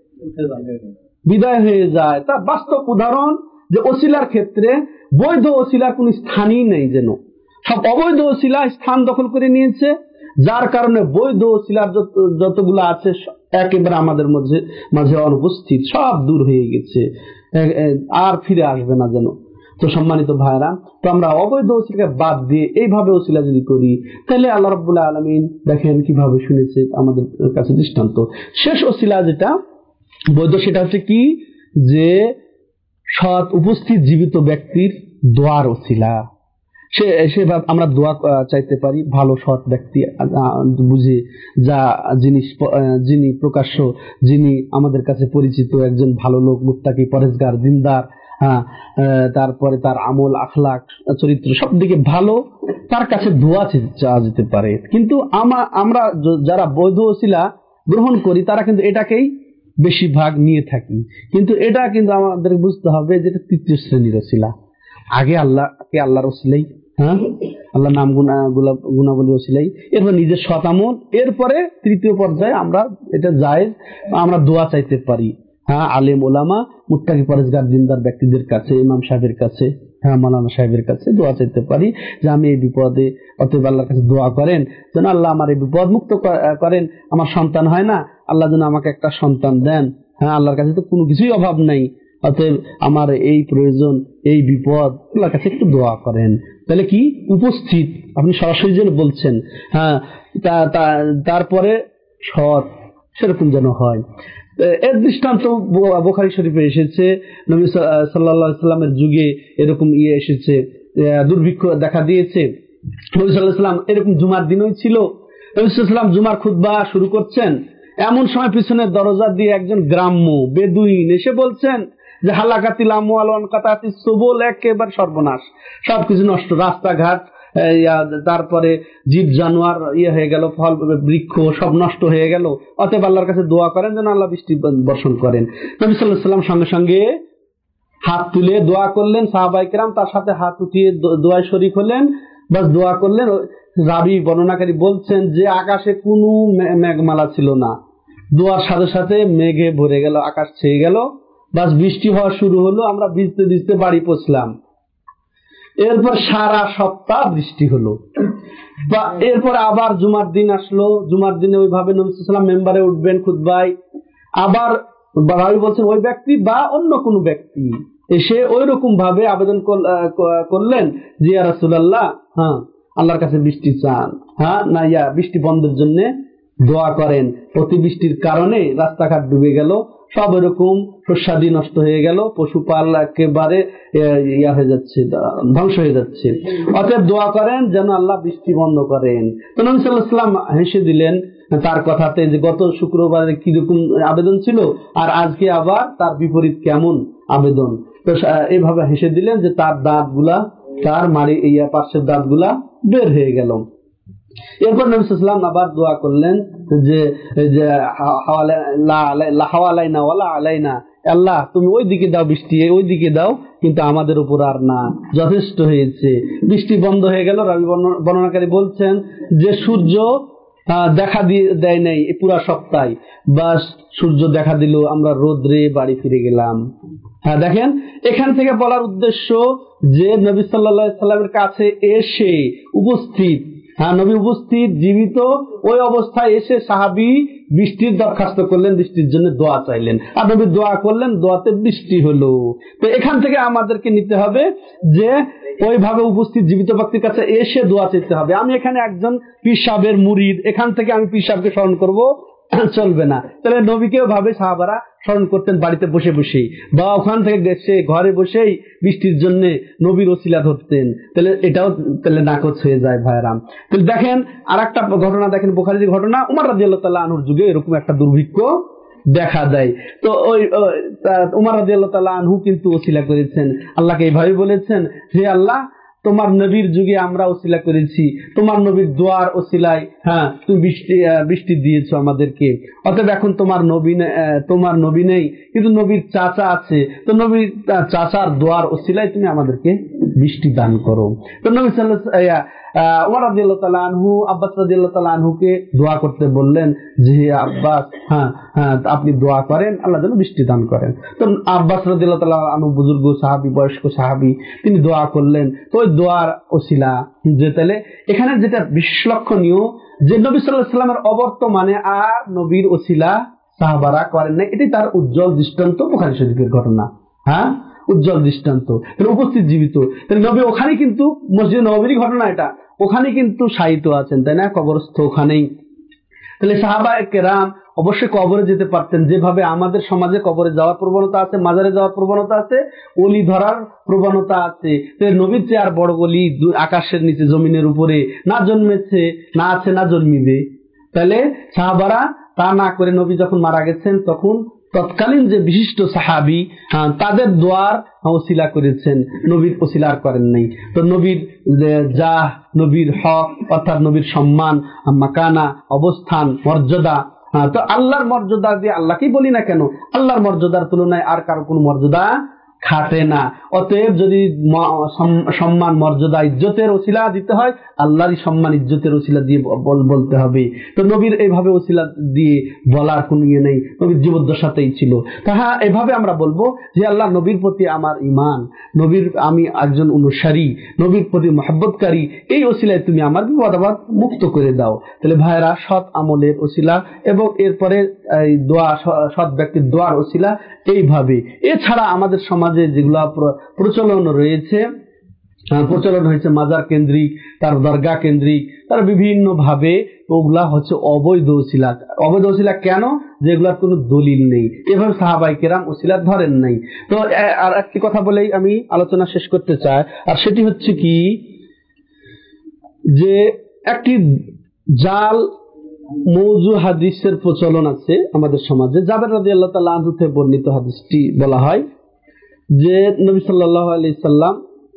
Speaker 1: বিদায় হয়ে যায়। তার বাস্তব উদাহরণ যে ওসিলার ক্ষেত্রে বৈধ ওসিলার কোন স্থানই নেই, যেন সব অবৈধ ওসিলা স্থান দখল করে নিয়েছে, যার কারণে বৈধ ওসিলার যতগুলো আছে একেবারে আমাদের মাঝে মাঝে অনুপস্থিত, সব দূর হয়ে গেছে, আর ফিরে আসবে না যেন। তো সম্মানিত ভাইরা, তো আমরা অবৈধ ওসিলাকে বাদ দিয়ে এইভাবে ওসিলা যদি করি, তাহলে আল্লাহ রাব্বুল আলামিন দেখেন কিভাবে শুনেছে আমাদের কাছে দৃষ্টান্ত। শেষ ওসিলা যেটা বৈধ, সেটা হচ্ছে কি, যে সৎ উপস্থিত জীবিত ব্যক্তির দোয়ার ওসিলা। সে সেভাবে আমরা দোয়া চাইতে পারি, ভালো সৎ ব্যক্তি বুঝে, যা জিনিস যিনি প্রকাশ্য, যিনি আমাদের কাছে পরিচিত, একজন ভালো লোক, মুত্তাকি, পরেজগার, দিনদার, হ্যাঁ, তারপরে তার আমল, আখলাক, চরিত্র সব দিকে ভালো, তার কাছে দোয়া চাওয়া যেতে পারে। কিন্তু আমরা যারা বৈধ ওসিলা গ্রহণ করি, তারা কিন্তু এটাকেই বেশিরভাগ নিয়ে থাকি। কিন্তু এটা কিন্তু আমাদের বুঝতে হবে যে এটা তৃতীয় শ্রেণীর ওসিলা। আগে আল্লাহকে আল্লাহর ওসিলাই, হ্যাঁ, আল্লাহ নাম গুণা গুণাবলী ওসিলাই, এরপর নিজের সৎ আমল, এরপরে তৃতীয় পর্যায়ে আমরা এটা জায়েজ, আমরা দোয়া চাইতে পারি। হ্যাঁ, আলেম ওলামা, মুত্তাকি, পরেজগার, দিনদার ব্যক্তিদের কাছে, ইমাম সাহেবের কাছে, হ্যাঁ, মাওলানা সাহেবের কাছে দোয়া চাইতে পারি যে আমি এই বিপদে, অতএব আল্লাহর কাছে দোয়া করেন যেন আল্লাহ আমার এই বিপদ মুক্ত করেন। আমার সন্তান হয় না, আল্লাহ যেন আমাকে একটা সন্তান দেন। হ্যাঁ, আল্লাহর কাছে তো কোনো কিছুই অভাব নাই, অতএব আমার এই প্রয়োজন, এই বিপদ, আল্লাহর কাছে একটু দোয়া করেন। তাহলে কি উপস্থিত, আপনি সরাসরি যেন বলছেন। হ্যাঁ, তারপরে সৎ, সেরকম যেন হয়। এর দৃষ্টান্ত বুখারী শরীফে এসেছে, নবী সাল্লাল্লাহু আলাইহি সাল্লামের যুগে এরকম ইয়ে এসেছে, দুর্ভিক্ষ দেখা দিয়েছে। নবী সাল্লাল্লাহু আলাইহি সাল্লাম এরকম জুমার দিনই ছিল, নবী সাল্লাল্লাহু আলাইহি সাল্লাম জুমার খুতবা শুরু করছেন, এমন সময় পিছনের দরজা দিয়ে একজন গ্রাম্য বেদুইন এসে বলছেন যে হালাকাতিল আমওয়াল ওয়া কাতাতিস সুবুল, একেবারে সর্বনাশ, সবকিছু নষ্ট, রাস্তাঘাট, তারপরে জীব জানোয়ার ইয়ে হয়ে গেল, ফল বৃক্ষ সব নষ্ট হয়ে গেল, অতএব আল্লাহর কাছে দোয়া করেন যেন আল্লাহ বৃষ্টি বর্ষণ করেন। নবী সাল্লাল্লাহু আলাইহি সাল্লাম সঙ্গে সঙ্গে হাত তুলে দোয়া করলেন, সাহাবায়ে কেরাম তার সাথে হাত উঠিয়ে দোয়ায় শরীক হলেন, বাস দোয়া করলেন। রাবি বর্ণনাকারী বলছেন যে আকাশে কোনো মেঘমালা ছিল না, দোয়ার সাথে সাথে মেঘে ভরে গেল, আকাশ ছেয়ে গেল, বাস বৃষ্টি হওয়া শুরু হলো। আমরা ভিজতে ভিজতে বাড়ি পৌঁছলাম। এরপর সারা সপ্তাহ বৃষ্টি হলো। বা এরপর আবার জুমার দিন আসলো, জুমার দিনে ওইভাবে নবী সাল্লাল্লাহু আলাইহি ওয়াসাল্লাম মেম্বারে উঠবেন খুতবায়, আবার রাবি বলছেন ওই ব্যক্তি বা অন্য কোন ব্যক্তি এসে ওই রকম ভাবে আবেদন করলেন যে ইয়া রাসূলুল্লাহ, হ্যাঁ, আল্লাহর কাছে বৃষ্টি চান, হ্যাঁ, না ইয়া বৃষ্টি বন্ধের জন্য দোয়া করেন। অতিবৃষ্টির কারণে রাস্তাঘাট ডুবে গেল, সব এরকম শস্যাদি নষ্ট হয়ে গেল, পশুপাল একেবারে ইয়া হয়ে যাচ্ছে, ধ্বংস হয়ে যাচ্ছে, অতএব দোয়া করেন যেন আল্লাহ বৃষ্টি বন্ধ করেন। তো নবী সাল্লাল্লাহু আলাইহি ওয়াসাল্লাম হেসে দিলেন তার কথাতে, যে গত শুক্রবারে কিরকম আবেদন ছিল আর আজকে আবার তার বিপরীত কেমন আবেদন। তো এইভাবে হেসে দিলেন যে তার দাঁত গুলা, তার মারি ইয়া পার্শ্বের দাঁত গুলা বের হয়ে গেল। এরপর নবী সাল্লাল্লাহু আলাইহি ওয়াসাল্লাম আবার দোয়া করলেন যে যে হাওয়ালাইনা ওয়ালা আলাইনা, আল্লাহ তুমি ওই দিকে দাও বৃষ্টি, ওই দিকে দাও, কিন্তু আমাদের উপর আর না, যথেষ্ট হয়েছে। বৃষ্টি বন্ধ হয়ে গেল। রাবি বর্ণনাকারী বলছেন যে সূর্য দেখা দিয়ে দেয় নাই পুরা সপ্তাহে, বাস সূর্য দেখা দিল, আমরা রোদ্রে বাড়ি ফিরে গেলাম। হ্যাঁ, দেখেন এখান থেকে বলার উদ্দেশ্য যে নবী সাল্লাল্লাহু আলাইহি সাল্লামের কাছে এসে উপস্থিত, হ্যাঁ, নবী উপস্থিত জীবিত, ওই অবস্থায় এসে সাহাবী বৃষ্টির দরখাস্ত করলেন, বৃষ্টির জন্য দোয়া চাইলেন, আর নবী দোয়া করলেন, দোয়াতে বৃষ্টি হলো। তো এখান থেকে আমাদেরকে নিতে হবে যে ওইভাবে উপস্থিত জীবিত ব্যক্তির কাছে এসে দোয়া চাইতে হবে। আমি এখানে একজন পীর সাহেবের মুরিদ, এখান থেকে আমি পীর সাহেবকে স্মরণ করবো, চলবে না। তাহলে নবীকেও ভাবে সাহাবারা স্মরণ করতেন বাড়িতে বসে বসেই, বা ওখান থেকে গেছে ঘরে বসেই বৃষ্টির জন্য নবীর ওসিলা ধরতেন। তাহলে এটাও তাহলে নাকচ হয়ে যায় ভাইরাম। তাহলে দেখেন আর একটা ঘটনা দেখেন, বুখারীর ঘটনা, উমর রাদিয়াল্লাহু তাআলা আনহুর যুগে এরকম একটা দুর্ভিক্ষ দেখা দেয়। তো ওই উমর রাদিয়াল্লাহু তাআলা আনহু কিন্তু ওসিলা করেছেন, আল্লাহকে এইভাবে বলেছেন, হে আল্লাহ, তোমার নবীর যুগে আমরা ওসিলা করেছি, তোমার নবীর দোয়ার ওসিলায় হ্যাঁ তুমি বৃষ্টি বৃষ্টি দিয়েছো আমাদেরকে, অতএব এখন তোমার নবী তোমার নবী নেই, কিন্তু নবীর চাচা আছে, তো নবীর চাচার দোয়ার ওসিলায় তুমি আমাদেরকে বৃষ্টি দান করো। তো নবী সাল্লাল্লাহু ওমর রাদিয়াল্লাহু তাআলা আনহু আব্বাস রাদিয়াল্লাহু তাআলা আনহুকে দোয়া করতে বললেন যে হে আব্বাস, হ্যাঁ হ্যাঁ আপনি দোয়া করেন আল্লাহ যেন বৃষ্টি দান করেন। তো আব্বাস রাদিয়াল্লাহু তাআলা আনহু বুজুর্গ সাহাবী, বয়স্ক সাহাবী, তিনি দোয়া করলেন। তো ওই দোয়ার ওসিলা যে তাহলে এখানে যেটা বিশেষ লক্ষণীয় যে নবী সাল্লাল্লাহু আলাইহি ওয়াসাল্লামের অবর্তমানে আর নবীর ওসিলা সাহাবারা করেন না, এটি তার উজ্জ্বল দৃষ্টান্ত বুখারী শরীফের ঘটনা। হ্যাঁ, উজ্জ্বল দৃষ্টান্ত, তাহলে উপস্থিত জীবিত। তাহলে নবী ওখানে কিন্তু মসজিদ নববীর ঘটনা এটা, ওখানে কিন্তু শায়িত আছেন, তাই না, কবরস্থ ওখানেই। তাহলে সাহাবায়ে কেরাম অবশ্যই কবরে যেতে পারতেন, যেভাবে আমাদের সমাজে কবরে যাওয়ার প্রবণতা আছে, মাজারে যাওয়ার প্রবণতা আছে, ওলি ধরার প্রবণতা আছে। নবীর চেয়ে আর বড় ওলি আকাশের নিচে জমিনের উপরে না জন্মেছে, না আছে, না জন্মিবে। তাহলে সাহাবারা তা না করে নবী যখন মারা গেছেন তখন তৎকালীন যে বিশিষ্ট সাহাবী তাদের দোয়ার ওসিলা করেছেন, নবীর ওসিলার করেন নাই। তো নবীর যা নবীর হক অর্থাৎ নবীর সম্মান, মাকানা, অবস্থান, মর্যাদা, তো আল্লাহর মর্যাদা দিয়ে আল্লাহকেই বলি না কেন, আল্লাহর মর্যাদার তুলনায় আর কারো কোনো মর্যাদা খাটে না। অতএব যদি সম্মান, মর্যাদা, ইজ্জতের ওসিলা দিতে হয়, আল্লাহরই সম্মান ইজ্জতের ওসিলা দিয়ে বলতে হবে। তো নবীর এইভাবে ওসিলা দিয়ে বলার কোনো ইয়ে নেই, নবীর জীবদ্দশাতেই ছিল। তাহা এভাবে আমরা বলবো যে আল্লাহ, নবীর প্রতি আমার ঈমান, নবীর আমি একজন অনুসারী, নবীর প্রতি মহব্বতকারী, এই ওসিলায় তুমি আমার বিপদ আপদ মুক্ত করে দাও। তাহলে ভাইরা, সৎ আমলের ওসিলা এবং এরপরে দোয়া, সৎ ব্যক্তির দোয়ার ওসিলা এইভাবে। এছাড়া আমাদের সমাজে যেগুলা প্রচলন রয়েছে, প্রচলন হয়েছে মাজার কেন্দ্রিক, তার দরগা কেন্দ্রিক, তার বিভিন্ন ভাবে, ওগুলা হচ্ছে অবৈধ ওসিলা। অবৈধ ওসিলা কেন? যেগুলার কোনো দলিল নেই, এভাবে সাহাবায়ে কেরাম ওসিলা ধরেন নাই। তো আর একটি কথা বলেই আমি আলোচনা শেষ করতে চাই, আর সেটি হচ্ছে কি যে একটি জাল মৌজু হাদিসের প্রচলন আছে আমাদের সমাজে। জাবের রাদিয়াল্লাহু তাআলা আনহু থেকে বর্ণিত হাদিসটি বলা হয় যে নবী সাল্লাল্লাহু আলাইহি সাল্লাম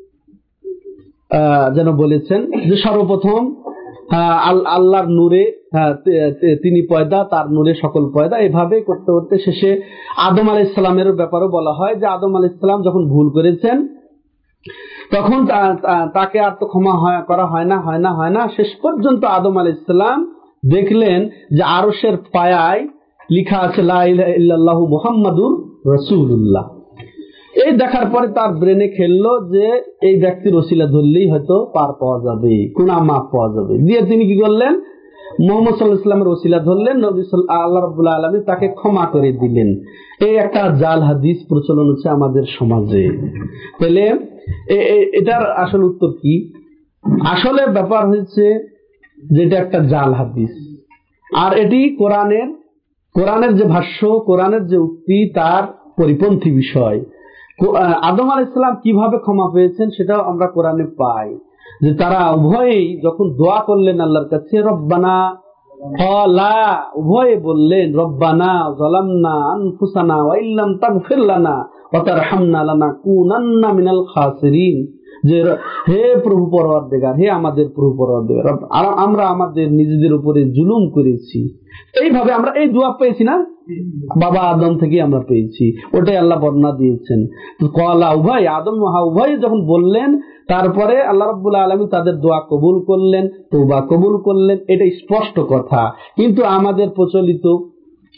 Speaker 1: যেন বলেছেন যে সর্বপ্রথম আল্লাহর নূরে তিনি পয়দা, তার নূরে সকল পয়দা, এভাবে করতে করতে শেষে আদম আলাইহিস সালামের ব্যাপারেও বলা হয় যে আদম আলাইহিস সালাম যখন ভুল করেছেন তখন তাকে আর তো ক্ষমা করা হয় না হয় না হয় না শেষ পর্যন্ত আদম আলাইহিস সালাম দেখলেন যে আরশের পায়ায় লেখা আছে লা ইলাহা ইল্লাল্লাহু মুহাম্মাদুর রাসূলুল্লাহ। এই দেখার পরে তার ব্রেনে খেললো যে এই ব্যক্তির ওসিলা ধরলেই হয়তো পার পাওয়া যাবে, গুনাহ মাফ পাওয়া যাবে। দিয়ে তিনি কি করলেন? মুহাম্মদ সাল্লাল্লাহু আলাইহি ওয়াসাল্লামের ওসিলা ধরলেন, নবী আল্লাহ রাব্বুল আলামিন তাকে ক্ষমা করে দিলেন। এই একটা জাল হাদিস প্রচলন হচ্ছে আমাদের সমাজে। তাহলে এটার আসল উত্তর কি? আসলে ব্যাপার হচ্ছে যেটা একটা জাল হাদিস, আর এটি কোরআনের কোরআনের যে ভাষ্য, কোরআনের যে উক্তি, তার পরিপন্থী বিষয়। আদম আলাইহিস সালাম কিভাবে ক্ষমা পেয়েছেন সেটাও আমরা কোরআনে পাই, যে তারা উভয়েই যখন দোয়া করলেন আল্লাহর কাছে, রব্বানা ক্বালা, উভয়ে বললেন রব্বানা যালামনা আনফুসানা ওয়া ইল্লাম তাগফির লানা ওয়া তারহামনা লানাকুনান্না মিনাল খাসিরিন, যে হে প্রভু পরওয়ারদিগার, হে আমাদের প্রভু পরওয়ারদিগার, আমরা আমাদের নিজেদের উপরে জুলুম করেছি। এইভাবে আমরা এই দোয়া পেয়েছি না, বাবা আদম থেকে আমরা পেয়েছি, ওটাই আল্লাহ বর্ণনা দিয়েছেন। ক্বালা, উভয় আদম ওয়া হাওয়া উভয় যখন বললেন, তারপরে আল্লাহ রাব্বুল আলামিন তাদের দোয়া কবুল করলেন, তওবা কবুল করলেন, এটা স্পষ্ট কথা। কিন্তু আমাদের প্রচলিত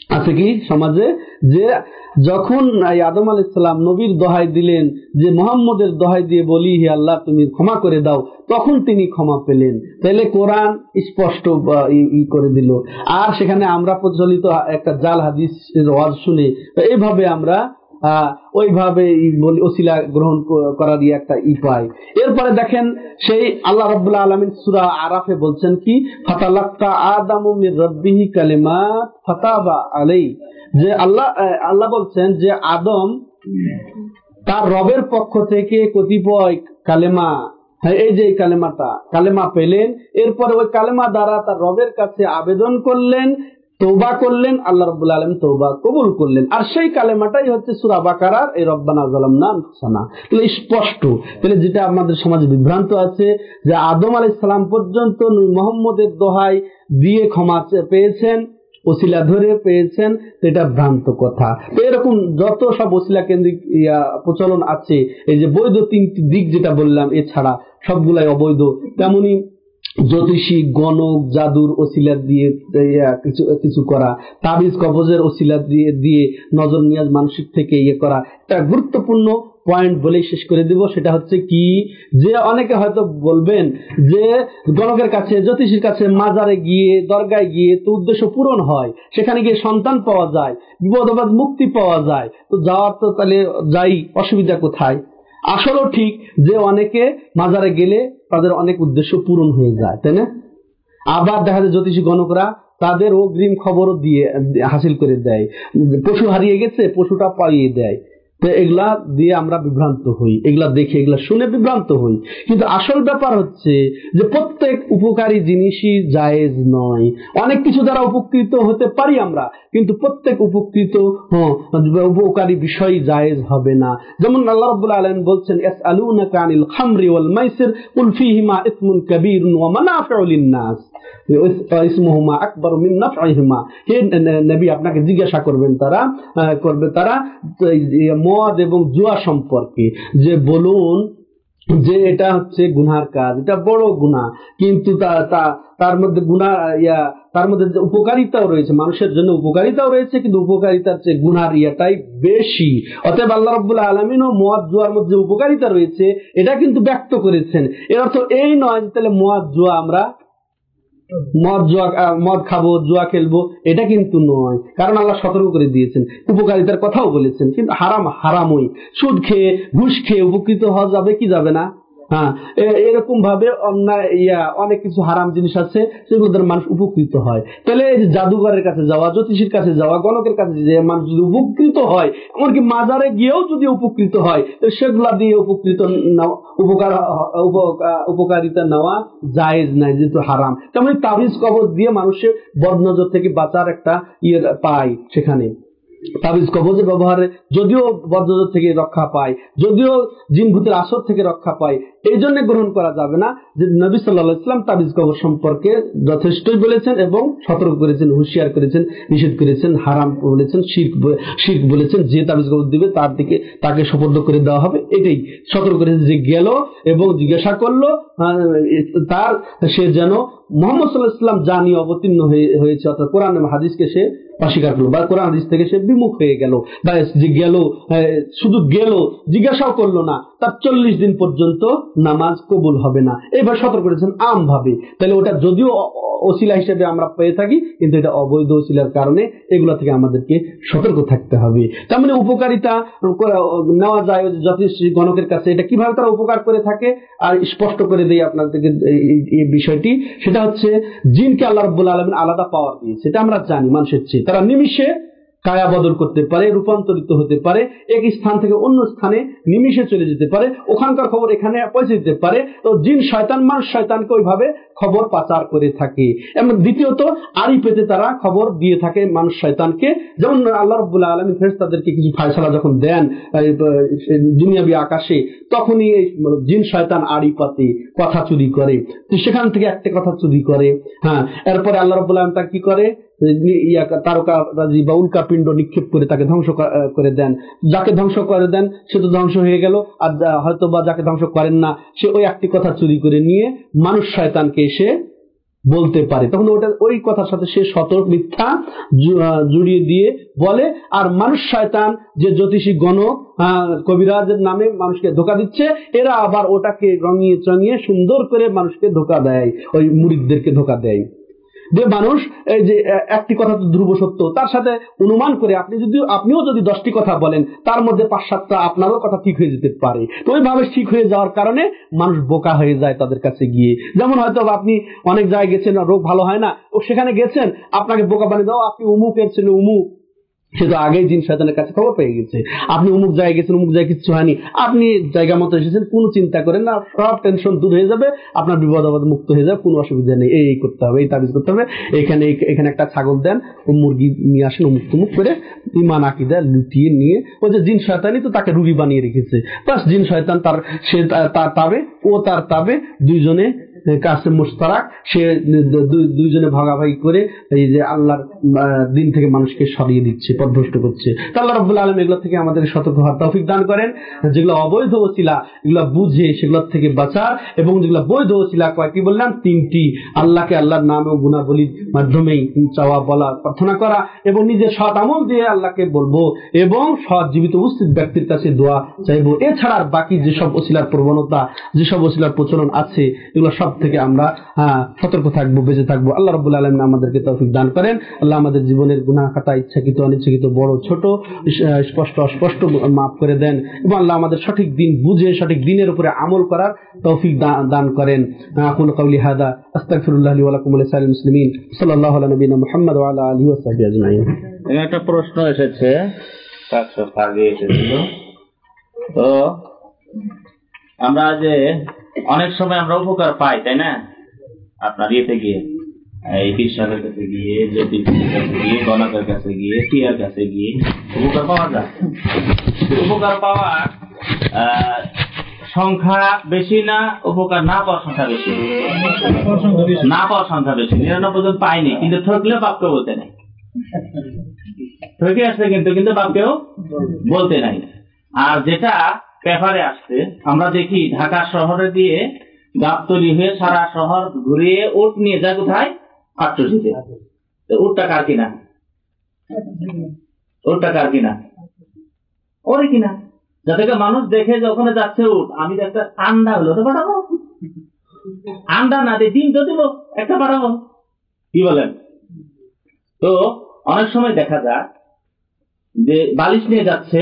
Speaker 1: আছে কি সমাজে, যে যখন আদম আলাইহিস সালাম নবীর দোহাই দিলেন, যে মুহাম্মদের দোহাই দিয়ে বলি হে আল্লাহ তুমি ক্ষমা করে দাও, তখন তিনি ক্ষমা পেলেন। তাহলে কোরআন স্পষ্ট ই করে দিল। আর সেখানে আমরা প্রচলিত একটা জাল হাদিসের ওয়াজ শুনে এইভাবে আমরা আহ ওইভাবে ওসিলা গ্রহণ করার একটা ই পাই। এরপরে দেখেন সেই আল্লাহ রাব্বুল আলামিন সূরা আরাফে বলছেন কি, ফাতালাক্কা আদামু মির রাব্বিহি কালিমাত ফাতাবা আলাইহি, যে আল্লাহ আল্লাহ বলছেন যে আদম তার রবের পক্ষ থেকে কতিপয় কালেমা, হ্যাঁ এই যে কালেমাটা কালেমা পেলেন, এরপরে ওই কালেমা দ্বারা তার রবের কাছে আবেদন করলেন, তওবা করলেন, আল্লাহ রাব্বুল আলামিন তওবা কবুল করলেন। আর সেই কালেমাটাই হচ্ছে সূরা বাকারার এই রব্বানা যালামনা আনফুসানা। তাহলে স্পষ্ট, তাহলে যেটা আমাদের সমাজে বিভ্রান্ত আছে যে আদম আলাইহিস সালাম পর্যন্ত মুহাম্মদের দোহাই দিয়ে ক্ষমা পেয়েছেন, ওসিলা ধরে পেয়েছেন, এটা ভ্রান্ত কথা। তো এরকম যত সব ওসিলা কেন্দ্রিক প্রচলন আছে, এই যে বৈধ তিনটি দিক যেটা বললাম, এছাড়া সবগুলাই অবৈধ। তেমনি জ্যোতিষী, গণক, জাদুর ওসিলা দিয়ে কিছু কিছু করা, তাবিজ কবজের ওসিলা দিয়ে দিয়ে নজর নিয়াজ মানসিক থেকে ইয়ে করা, একটা গুরুত্বপূর্ণ পয়েন্ট বলেই শেষ করে দিব। সেটা হচ্ছে কি, যে অনেকে হয়তো বলবেন যে গণকের কাছে, জ্যোতিষীর কাছে, মাজারে গিয়ে, দরগায় গিয়ে তো উদ্দেশ্য পূরণ হয়, সেখানে গিয়ে সন্তান পাওয়া যায়, বিপদ আপদ মুক্তি পাওয়া যায়, তো যাওয়ার তো তাহলে যাই, অসুবিধা কোথায়? আসলেও ঠিক যে অনেকে মাজারে গেলে তাদের অনেক উদ্দেশ্য পূরণ হয়ে যায়, তাই না? আবার দেখা যায় জ্যোতিষী গণকরা তাদের অগ্রিম খবরও দিয়ে হাসিল করে দেয়, পশু হারিয়ে গেছে পশুটা পাইয়ে দেয়। তো এগুলা দিয়ে আমরা বিভ্রান্ত হই, এগুলা দেখে এগুলা শুনে বিভ্রান্ত হই। কিন্তু আসল ব্যাপার হচ্ছে যে প্রত্যেক উপকারী জিনিসই জায়েজ নয়। অনেক কিছু দ্বারা উপকৃত হতে পারি আমরা, কিন্তু প্রত্যেক উপকৃত উপকারী বিষয় জায়েজ হবে না। যেমন আল্লাহ রাব্বুল আলামিন বলছেন, ইয়াসআলুনাকা আনিল খামরি ওয়াল মাইসির কুল ফীহিমা ইসমুন কাবীরুন ওয়া মানাফিউ লিন-নাস ওয়া ইসমুহুমা আকবারু মিন নাফইহিমা। হে নবী, আপনাকে জিজ্ঞাসা করবেন তারা করবে তারা মদ এবং জুয়া সম্পর্কে, যে বলুন যে এটা হচ্ছে গুনার কাজ, এটা বড় গুনাহ, কিন্তু তার মধ্যে গুনাহ ইয়া তার মধ্যে যে উপকারিতাও রয়েছে, মানুষের জন্য উপকারিতাও রয়েছে, কিন্তু উপকারিতার চেয়ে গুনার ইয়াটাই বেশি। অতএব আল্লাহ রাব্বুল আলামিনও মদ জুয়ার মধ্যে উপকারিতা রয়েছে এটা কিন্তু ব্যক্ত করেছেন। এর অর্থ এই নয় যে তাহলে মদ জুয়া আমরা মদ জুয়া মদ খাবো, জুয়া খেলবো, এটা কিন্তু নয়। কারণ আল্লাহ সতর্ক করে দিয়েছেন, উপকারিতার কথাও বলেছেন। কিন্তু হারাম হারামই, সুদ খেয়ে ঘুষ খেয়ে উপকৃত হওয়া যাবে কি যাবে না? হ্যাঁ, এরকম ভাবে অন্যায় ইয়া অনেক কিছু হারাম জিনিস আছে সেগুলো দ্বারা মানুষ উপকৃত হয়। তাহলে এই যে জাদুঘরের কাছে যাওয়া, জ্যোতিষীর কাছে যাওয়া, গণকের কাছে যে মানুষ যদি উপকৃত হয়, এমনকি মাজারে গিয়েও যদি উপকৃত হয়, তো সেগুলা দিয়ে উপকৃত উপকার উপকারিতা নেওয়া জায়েজ নাই, যেহেতু হারাম। তেমনি তাবিজ কবজ দিয়ে মানুষের বদনজর থেকে বাঁচার একটা ইয়ে পায়, সেখানে তাবিজ কবজের ব্যবহারে যদিও বদনজর থেকে রক্ষা পায়, যদিও জিন ভূতের আসর থেকে রক্ষা পায়, এই জন্য গ্রহণ করা যাবে না। যে নবী সাল্লাল্লাহু আলাইহি ওয়াসাল্লাম তাবিজ কবজ সম্পর্কে যথেষ্টই বলেছেন এবং সতর্ক করেছেন, হুঁশিয়ার করেছেন, নিষেধ করেছেন, হারাম বলেছেন, শিরক শিরক বলেছেন। যে তাবিজ কবজ দিবে তার দিকে তাকে সুপর্দ করে দেওয়া হবে, এটাই সতর্ক করেছেন। যে গেল এবং জিজ্ঞাসা করলো তার সে যেন মুহাম্মদ সাল্লাল্লাহু আলাইহি ওয়াসাল্লাম যা নিয়ে অবতীর্ণ হয়েছে অর্থাৎ কোরআন এবং হাদিসকে সে অস্বীকার করলো, বা কোরআন হাদিস থেকে সে বিমুখ হয়ে গেল, বা যে গেল শুধু গেল জিজ্ঞাসাও করলো না, তার চল্লিশ দিন পর্যন্ত নামাজ কবুল হবে না। এইভাবে সতর্ক করেছেন আম ভাবে। তাহলে ওটা যদিও ওসিলা হিসেবে আমরা পেয়ে থাকি, কিন্তু এটা অবৈধ ওসিলার কারণে এগুলা থেকে আমাদেরকে সতর্ক থাকতে হবে। তার মানে উপকারিতা নেওয়া যায় জ্যোতিষী গণকের কাছে, এটা কিভাবে তারা উপকার করে থাকে আর স্পষ্ট করে দেই আপনাদেরকে এই বিষয়টি। সেটা হচ্ছে জিনকে আল্লাহ রাব্বুল আলামিন আলাদা পাওয়ার দিয়েছে, এটা আমরা জানি। মানুষের চেয়ে তারা নিমিষে কায়া বদল করতে পারে, রূপান্তরিত হতে পারে, এক স্থান থেকে অন্য স্থানে নিমিষে চলে যেতে পারে, ওখানকার খবর এখানে পৌঁছে দিতে পারে। তো জিন শয়তান মানুষ শয়তানকে ওইভাবে খবর পাচার করে থাকে। এবং দ্বিতীয়ত আড়ি পেতে তারা খবর দিয়ে থাকে মানুষ শয়তানকে। যেমন আল্লাহ রাব্বুল আলামিন ফেরেশতাদেরকে কিছু ফয়সালা যখন দেন দুনিয়াবি আকাশে, তখনই জিন শয়তান আড়ি পাতে, কথা চুরি করে, সেখান থেকে একটা কথা চুরি করে। হ্যাঁ, এরপরে আল্লাহ রাব্বুল আলামিন তার কি করে, তারকা রাজি বা উল্কা পিণ্ড নিক্ষেপ করে তাকে ধ্বংস করে দেন। যাকে ধ্বংস করে দেন সে তো ধ্বংস হয়ে গেল, আর হয়তো বা যাকে ধ্বংস করেন না সে ওই একটি কথা চুরি করে নিয়ে মানুষ শয়তানকে এসে বলতে পারে, তখন ওটা ওই কথার সাথে সে শত মিথ্যা জুড়িয়ে দিয়ে বলে। আর মানুষ শয়তান যে জ্যোতিষী গণ কবিরাজের নামে মানুষকে ধোকা দিচ্ছে, এরা আবার ওটাকে রঙিয়ে চঙিয়ে সুন্দর করে মানুষকে ধোকা দেয়, ওই মুরিদদেরকে ধোকা দেয়। যে মানুষ এই যে একটি কথা তো ধ্রুব সত্য, তার সাথে অনুমান করে আপনি যদি আপনিও যদি দশটি কথা বলেন, তার মধ্যে পাঁচ সাতটা আপনারও কথা ঠিক হয়ে যেতে পারে। তো ওইভাবে ঠিক হয়ে যাওয়ার কারণে মানুষ বোকা হয়ে যায় তাদের কাছে গিয়ে। যেমন হয়তো আপনি অনেক জায়গায় গেছেন, রোগ ভালো হয় না, ও সেখানে গেছেন, আপনাকে বোকা বানিয়ে দাও, আপনি অমুকের ছিল অমুক, সে তো আগেই জিন শয়তানের কাছে খবর পেয়ে গেছে। আপনি অমুক জায়গায় গেছেন, অমুক জায়গায় কিছু হয়নি, আপনি জায়গা মতো এসেছেন, কোনো চিন্তা করেন না, সব টেনশন দূর হয়ে যাবে, আপনার বিপদ আপদ মুক্ত হয়ে যাবে, কোনো অসুবিধা নেই। এই এই করতে হবে, এই তাবিজ করতে হবে, এখানে এখানে একটা ছাগল দেন, ও মুরগি নিয়ে আসেন, অমুক তমুক করে ইমান আকিদা লুটিয়ে নিয়ে, ওই যে জিন শয়তানই তো তাকে রুগী বানিয়ে রেখেছে। বাস জিন শয়তান তার সে তার তাবে, ও তার তাবে, দুইজনে কাছে মুশতারাক, সে দুইজনে ভাগাভাগি করে এই যে আল্লাহর দিন থেকে মানুষকে সরিয়ে দিচ্ছে, পথভ্রষ্ট করছে। তো আল্লাহ রাব্বুল আলামিন এগুলো থেকে আমাদের সতর্ক হওয়ার তৌফিক দান করেন। যেগুলো অবৈধ ওসিলা এগুলো বুঝে সেগুলো থেকে বাঁচার, এবং যেগুলো বৈধ ওসিলা কয়েকটি বললাম, তিনটি, আল্লাহকে আল্লাহর নাম ও গুণাবলীর মাধ্যমেই চাওয়া বলা প্রার্থনা করা, এবং নিজের সৎ আমল দিয়ে আল্লাহকে বলবো, এবং সৎ জীবিত উপস্থিত ব্যক্তির কাছে দোয়া চাইবো। এছাড়া বাকি যেসব ওসিলার প্রবণতা, যেসব ওসিলার প্রচলন আছে, এগুলো সব থেকে আমরা সতর্ক থাকবো, বেঁচে থাকবো। আল্লাহ রাব্বুল আলামিন আমাদেরকে তৌফিক দান করেন। আল্লাহ আমাদের জীবনের গুনাহ খাতা, ইচ্ছাকৃত অনিচ্ছাকৃত, বড় ছোট, স্পষ্ট অস্পষ্ট মাফ করে দেন, এবং আল্লাহ আমাদের সঠিক দিন বুঝে সঠিক দিনের উপরে আমল করার তৌফিক দান করেন। আকুলু কাওলি হাদা আস্তাগফিরুল্লাহ লি ওয়া লাকুম ওয়া লিসাইরিল মুসলিমিন। সাল্লাল্লাহু আলা নবিয়িনা মুহাম্মদ ওয়া আলা আলিহি ওয়া সাহবিহি আজমাইন।
Speaker 2: একটা প্রশ্ন এসেছে, কাছে আগে এসেছিল। তো আমরা যে অনেক সময় আমরা উপকার পাই, তাই না? আপনার ইয়েতে গিয়ে, এই কৃষকের কাছে গিয়ে, জ্যোতিষীর কাছে গিয়ে, গণকের কাছে গিয়ে, টিয়ার কাছে গিয়ে উপকার পাওয়া যায়। উপকার পাওয়ার সংখ্যা বেশি না উপকার না পাওয়ার সংখ্যা বেশি? না পাওয়ার সংখ্যা বেশি। নিরানব্বই জন পাইনি, কিন্তু ঠকলেও বাপকে বলতে নাই, ঠকে আসছে কিন্তু কিন্তু বাপকেও বলতে নাই। আর যেটা পেপারে আসছে, আমরা দেখি ঢাকা শহরে দিয়ে গাবতলি হয়ে সারা শহর ঘুরিয়ে উট নিয়ে যায় কোথায়? পাট্টশিতে। উটটা কার কিনা? উটটা কার কিনা? ওরে কিনা, যাতে মানুষ দেখে যে ওখানে যাচ্ছে উট, আমি একটা আন্ডা হলো তো পাঠাবো, আন্ডা না দিয়ে ডিম তো দিব, একটা পাঠাবো, কি বলেন? তো অনেক সময় দেখা যায় যে বালিশ নিয়ে যাচ্ছে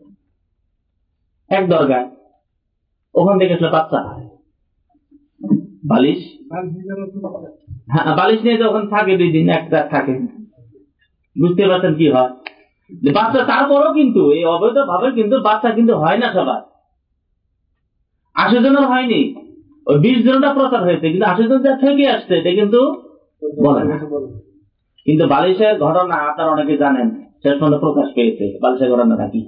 Speaker 2: এক দরগায়, ওখান থেকে আসলে বাচ্চা হয়। বালিশ হ্যাঁ, বালিশ নিয়ে যখন থাকে দুই দিন একটা থাকে, বুঝতে পারছেন কি হয়? যে বাচ্চা, তারপরও কিন্তু এই অবৈধ ভাবে কিন্তু বাচ্চা কিন্তু হয় না সবার। আশি জনের হয়নি, ওই বিশ জনটা প্রচার হয়েছে, কিন্তু আশি জন যা থেকে আসছে এটা কিন্তু বলে না। কিন্তু বালিশের ঘটনা আপনারা অনেকে জানেন, শেষ পর্যন্ত প্রকাশ পেয়েছে বালিশের ঘটনাটা কি।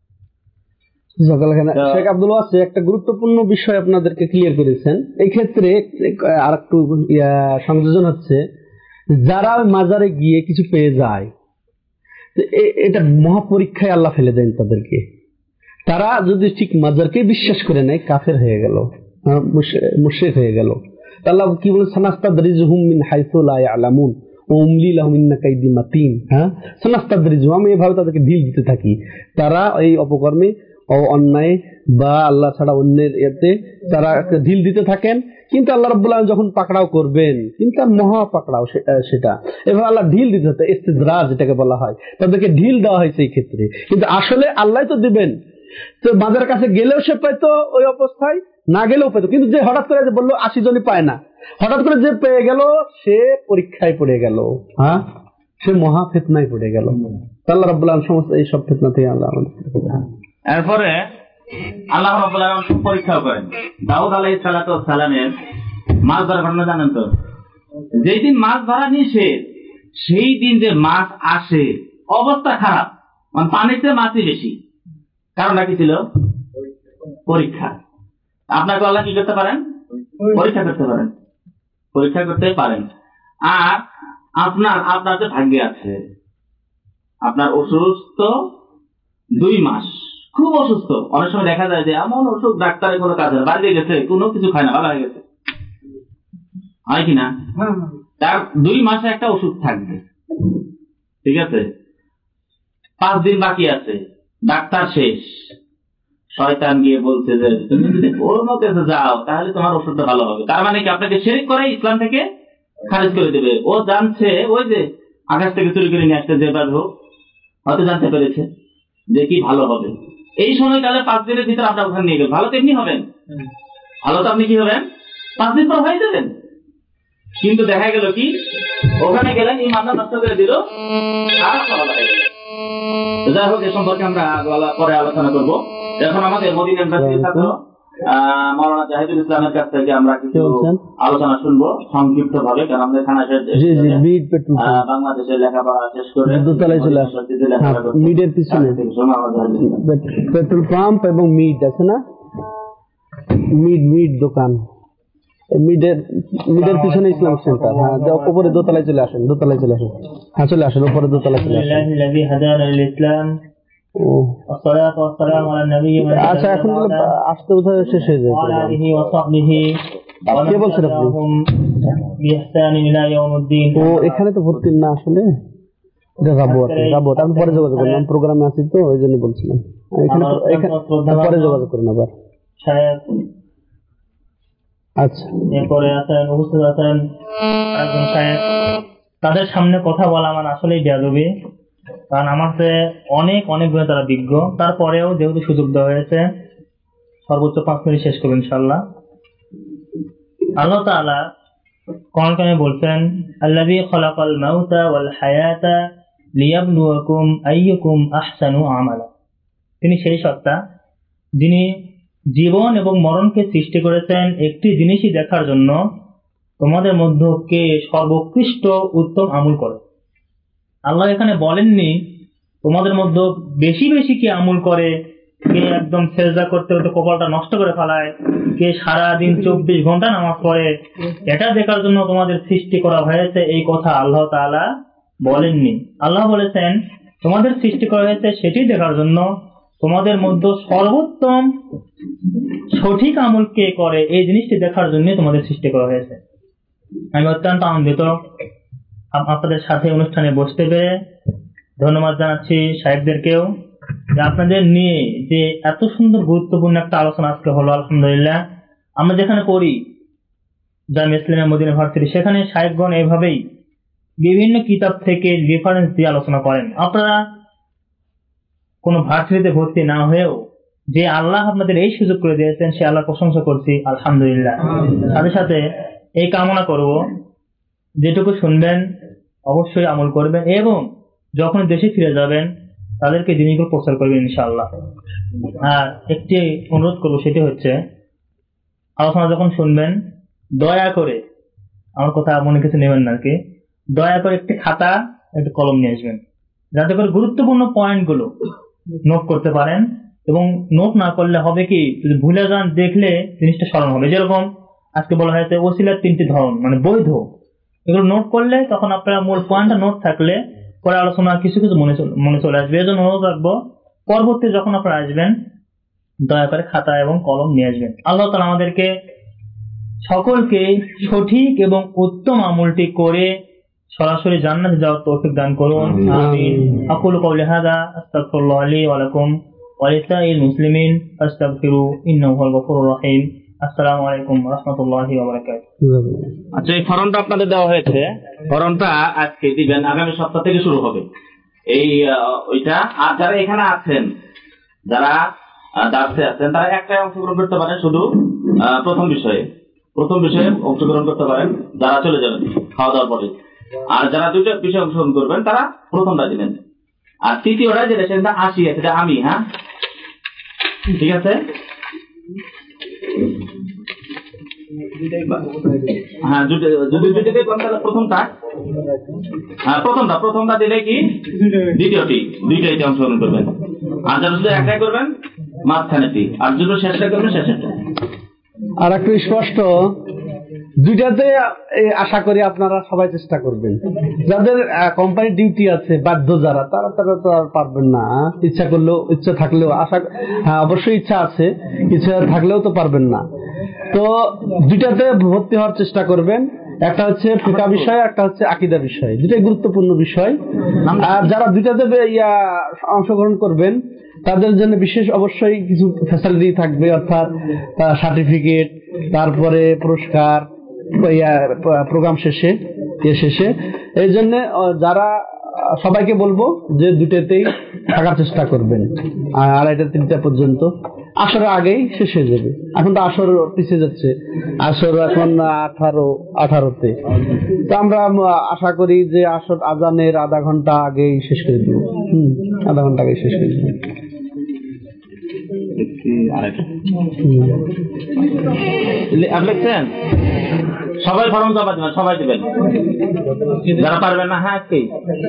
Speaker 1: শেখ আব্দুল ওয়াসি একটা গুরুত্বপূর্ণ বিষয় আপনাদেরকে ক্লিয়ার করেছেন। এই ক্ষেত্রে আর একটু সংযোজন হচ্ছে, যারা মাজারে গিয়ে কিছু পেয়ে যায়, এটা মহাপরীক্ষায় আল্লাহ ফেলে দেন তাদেরকে। তারা যদি ঠিক মাজারকে বিশ্বাস করে নেয়, কাফের হয়ে গেল, মুশরিক হয়ে গেল। আল্লাহ কি বলে, সানাস্তাদরিজুহুম মিন হাইসু লা ইয়ালামুন ওয়া উমলি লাহুম ইন্না কাইদি মাতিন। হ্যাঁ, সানাস্তাদরিজুহুম, আমি এভাবে তাদেরকে ঢিল দিতে থাকি। তারা এই অপকর্মে, অন্যায় বা আল্লাহ ছাড়া অন্যের এতে তারা ঢিল দিতে থাকেন, কিন্তু আল্লাহ রাব্বুল আলামিন যখন পাকড়াও করবেন, কিন্তু মহা পাকড়াও সেটা, এভাবে আল্লাহ ঢিল দিতে হতো, ইস্তিদরাজ যেটাকে বলা হয়, তাদেরকে ঢিল দেওয়া হয়েছে এই ক্ষেত্রে। কিন্তু আসলে আল্লাহ তো দিবেন। তো বাজারের কাছে গেলেও সে পাইতো ওই অবস্থায়, না গেলেও পেতো। কিন্তু যে হঠাৎ করে যে বললো আশি জনই পায় না, হঠাৎ করে যে পেয়ে গেল, সে পরীক্ষায় পড়ে গেল, হ্যাঁ, সে মহা ফিতনায় পড়ে গেল। আল্লাহ রাব্বুল আলামিন সমস্ত এই সব ফিতনা থেকে আল্লাহ আমাদের।
Speaker 2: এরপরে আল্লাহ রাব্বুল আলামিন পরীক্ষা করেন দাউদ আলাইহিস সালাতু ওয়াস সালামের মাছ ধরার ঘটনা জানেন তো? যেই দিন মাছ ধরা নিষেধ, সেই দিন যে মাছ আসে অবস্থা খারাপ, মানে পানিতে মাছই বেশি। কারণটা কি ছিল? পরীক্ষা। আপনাকে আল্লাহ কি করতে পারেন? পরীক্ষা করতে পারেন, পরীক্ষা করতে পারেন। আর আপনার আপনার যে ভাগ্যে আছে, আপনার অসুস্থ দুই মাস, খুব অসুস্থ। অনেক সময় দেখা যায় যে এমন অসুখ ডাক্তারের কোনো কাজ হয়, বাইরে গেছে, কোনো কিছু খায় না, ভালো হয়ে গেছে, হয় কিনা? তার দুই মাসে একটা ওষুধ থাকবে, ঠিক আছে? পাঁচ দিন বাকি আছে, ডাক্তার শেষ, শয়তান গিয়ে বলছে যে তুমি যদি ওর মধ্যে যাও তাহলে তোমার ওষুধটা ভালো হবে। তার মানে কি আপনাকে শিরক করে ইসলাম থেকে খারিজ করে দেবে। ও জানছে ওই যে আকাশ থেকে চুরি করে নিয়ে আসতে যে বাধ হয়তো জানতে পেরেছে যে কি ভালো হবে। এই সময়কালে পাঁচ দিনের ভিতরে আপনার ওখানে নিয়ে গেলেন, ভালো তো এমনি হবেন, ভালো তো আপনি কি হবেন পাঁচ দিন পর হয়ে যাবেন। কিন্তু দেখা গেল কি ওখানে গেলেন ইমানটা নষ্ট করে দিল, আর সমাধান হয়ে গেল। যাই হোক, এ সম্পর্কে আমরা পরে আলোচনা করবো। এখন আমাদের মদিনা ইউনিভার্সিটির ছাত্র আহ মাওলানা জাহিদুল ইসলামের কাছ থেকে আমরা কিছু আলোচনা শুনবো সংক্ষিপ্ত ভাবে, কারণ আমাদের খানা শেষ বাংলাদেশের লেখাপড়া শেষ করে
Speaker 1: মিডের পিছনে পেট্রোল পাম্প এবং মিড আছে না, মিড মিড দোকান, মিডের মিডের পিছনে ইসলাম সেন্টার। হ্যাঁ, উপরে দোতলায় চলে আসেন, দোতলায় চলে আসেন। হ্যাঁ, চলে আসেন, উপরে দোতলায় চলে আসেন। আচ্ছা, এখন আসতে বোধহয় শেষ হয়ে যায়। কে বলছেন আপনি? ও এখানে তো ভর্তি না, আসলে যাবো আর কি, যাবো তারপর পরে যোগাযোগ করলাম, প্রোগ্রামে আছি তো ওই জন্য বলছিলাম। এখানে পরে যোগাযোগ করেন আবার। আচ্ছা,
Speaker 3: এরপরে আছেন উপস্থিত আছেন একজন সাহেব। তাদের সামনে কথা বলা আমার আসলেই বেয়াদবি, কারণ আমার চেয়ে অনেক অনেক গুণে তারা বিজ্ঞ। তারপরেও যেহেতু সুযোগ দেওয়া হয়েছে, সর্বোচ্চ পাঁচ মিনিট শেষ করবো ইনশাআল্লাহ। আল্লাহ তাআলা কোরআন কারিমে বলছেন, আল্লাযী খালাকাল মাউতা ওয়াল হায়াতা লিয়াবলুয়াকুম আইয়ুকুম আহসানু আমালা। তিনি সেই সত্তা যিনি জীবন এবং মরণকে সৃষ্টি করেছেন একটি জিনিসই দেখার জন্য, তোমাদের মধ্যে কে সর্বোৎকৃষ্ট উত্তম আমল করে। আল্লাহ এখানে বলেননি তোমাদের মধ্যে বেশি বেশি কে আমল করে, কে একদম সেজদা করতে করতে কপালটা নষ্ট করে ফেলায়, কে সারাদিন চব্বিশ ঘন্টা নামাজ পড়ে, এটা দেখার জন্য তোমাদের সৃষ্টি করা হয়েছে, এই কথা আল্লাহ তাআলা বলেননি। আল্লাহ বলেছেন তোমাদের সৃষ্টি করা হয়েছে সেটি দেখার জন্য, তোমাদের মধ্যে সর্বোত্তম সঠিক আমল কে করে এই জিনিসটি দেখার জন্য তোমাদের সৃষ্টি করা হয়েছে। আমি অত্যন্ত আনন্দিত আপনাদের সাথে অনুষ্ঠানে বসতে পেরে। ধন্যবাদ জানাচ্ছি সাহেবদেরকেও যে আপনাদের নিয়ে যে এত সুন্দর গুরুত্বপূর্ণ একটা আলোচনা আজকে হলো। আলহামদুলিল্লাহ, আমরা যেখানে পড়ি জামিয়া ইসলামিয়া মদিনা ভার্সিটি, সেখানে সাহেবগণ এইভাবেই বিভিন্ন কিতাব থেকে রেফারেন্স দিয়ে আলোচনা করেন। আপনারা কোনো ভার্সিটিতে ভর্তি না হয়েও যে আল্লাহ আপনাদের এই সুযোগ করে দিয়েছেন, সে আল্লাহ প্রশংসা করছি আলহামদুলিল্লাহ। সাথে সাথে এই কামনা করব যেটুকু শুনবেন অবশ্যই আমল করবেন, এবং যখন দেশে ফিরে যাবেন তাদেরকে জিনিসগুলো প্রচার করবেন ইনশাআল্লাহ। আর একটি অনুরোধ করবো, সেটি হচ্ছে আলোচনা যখন শুনবেন দয়া করে, আমার কথা মনে কিছু নেবেন না আর কি, দয়া করে একটি খাতা একটি কলম নিয়ে আসবেন, যাতে করে গুরুত্বপূর্ণ পয়েন্টগুলো নোট করতে পারেন। এবং নোট না করলে হবে কি, যদি ভুলে যান দেখলে জিনিসটা স্মরণ হবে। যেরকম আজকে বলা হয়েছে ওসিলার তিনটি ধরন, মানে বৈধ, এগুলো নোট করলে তখন আপনারা মূল পয়েন্টটা নোট থাকলে পরে আলোচনা কিছু কিছু মনে মনে চলে আসবে। এই জন্য অনুরোধ রাখবো, পরবর্তী যখন আপনারা আসবেন দয়া করে খাতা এবং কলম নিয়ে আসবেন। আল্লাহ তাআলা আমাদেরকে সকলকে সঠিক এবং উত্তম আমলটি করে সরাসরি জান্নাতে যাওয়ার তৌফিক দান করুন। আমিন। আকুলু কওলি হাযা আস্তাগফিরুল্লাহ লি ওয়া লাকুম ওয়া লিসাইরিল মুসলিমিন ফাস্তাগফিরু ইন্নাহু হুয়াল গফুরুর রহিম। আসসালামু আলাইকুম ওয়া রাহমাতুল্লাহি ওয়া বারাকাতুহু।
Speaker 2: আচ্ছা, এই ফর্মটা আপনাদের দেওয়া হয়েছে, ফর্মটা আজকে দিবেন, আগামী সপ্তাহ থেকে শুরু হবে এই ওইটা। আর যারা এখানে আছেন, যারা দার্সে আছেন, তারা একটাই অংশগ্রহণ করতে পারেন, শুধু প্রথম বিষয়ে প্রথম বিষয়ে অংশগ্রহণ করতে পারেন যারা চলে যাবেন খাওয়া দাওয়ার পরে। আর যারা দুইটা বিষয়ে অংশগ্রহণ করবেন তারা প্রথমটা দিবেন। আর তৃতীয়টা যেটা সেটা আশি আছে, সেটা আমি। হ্যাঁ, ঠিক আছে। হ্যাঁ, যদি যদি প্রথমটা হ্যাঁ প্রথমটা প্রথমটা দিলে কি দ্বিতীয়টি, দুইটাইতে অংশগ্রহণ করবেন। আর যারা শুধু একটাই করবেন মাঝখানেটি, আর যদি শেষটা করবেন শেষেরটা।
Speaker 1: আর একটু স্পষ্ট, দুইটাতে আশা করি আপনারা সবাই চেষ্টা করবেন। যাদের কোম্পানি ডিউটি আছে, বাধ্য যারা, তারা তারা তো আর পারবেন না। ইচ্ছা করলেও, ইচ্ছা থাকলেও, আশা হ্যাঁ অবশ্যই ইচ্ছা আছে, ইচ্ছা থাকলেও তো পারবেন না। তো দুইটাতে ভর্তি হওয়ার চেষ্টা করবেন। একটা হচ্ছে ফিকহ বিষয়, একটা হচ্ছে আকীদা বিষয়, দুটোই গুরুত্বপূর্ণ বিষয়। আর যারা দুইটাতে ইয়া অংশগ্রহণ করবেন তাদের জন্য বিশেষ অবশ্যই কিছু ফ্যাসিলিটি থাকবে, অর্থাৎ সার্টিফিকেট, তারপরে পুরস্কার প্রোগ্রাম শেষে ইয়ে শেষে। এই জন্য যারা সবাইকে বলবো যে দুটোতেই থাকার চেষ্টা করবেন আড়াইটা তিনটা পর্যন্ত। আসরের আগেই শেষ হয়ে যাবে, এখন তো আসর পিছিয়ে যাচ্ছে, আসর এখন আঠারো আঠারোতে। তো আমরা আশা করি যে আসর আজানের আধা ঘন্টা আগেই শেষ করে দেবো। হম আধা ঘন্টা আগেই শেষ করে দেবো।
Speaker 2: লিখছেন সবাই ফর্ম জমা দেবেন, সবাই দেবেন, যারা পারবেন না হ্যাঁ আজকেই।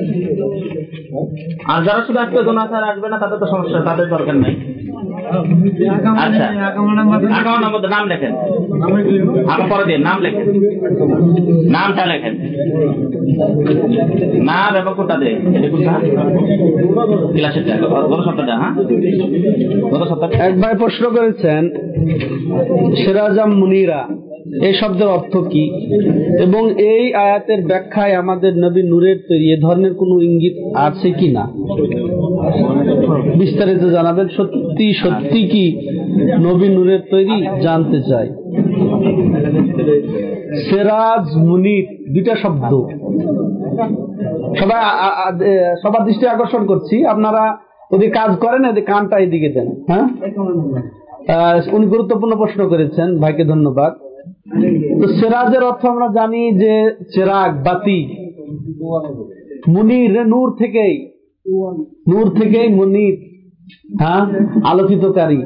Speaker 2: আর যারা শুধু আজকে দোনা স্যার আসবে না তাদের তো সমস্যা, তাদের দরকার নাই। আচ্ছা আগামী নম্বর নাম লেখেন, আগে পরে দিয়ে নাম লেখেন, নামটা লেখেন, নাম এবং কোনটা দেয় ক্লাসের গত সপ্তাহটা। হ্যাঁ গত সপ্তাহ
Speaker 1: এক ভাই প্রশ্ন করেছেন সিরাজাম মুনিরা এই শব্দের অর্থ কি, এবং এই আয়াতের ব্যাখ্যায় আমাদের নবী নূরের তৈরি এ ধরনের কোনো ইঙ্গিত আছে কি না, বিস্তারিত জানাবেন। সত্যি সত্যি কি নবী নূরের তৈরি জানতে চাই। সিরাজ মুনির দুইটা শব্দ, সবাই সবার দৃষ্টি আকর্ষণ করছি, আপনারা যদি কাজ করেন এদিকে কানটা এদিকে দেন। হ্যাঁ উনি গুরুত্বপূর্ণ প্রশ্ন করেছেন, ভাইকে ধন্যবাদ। তো সিরাজের অর্থ আমরা জানি যে চেরাগ, বাতি। মুনির নূর থেকেই, নূর থেকেই মুনির, হ্যাঁ আলোকিতকারী।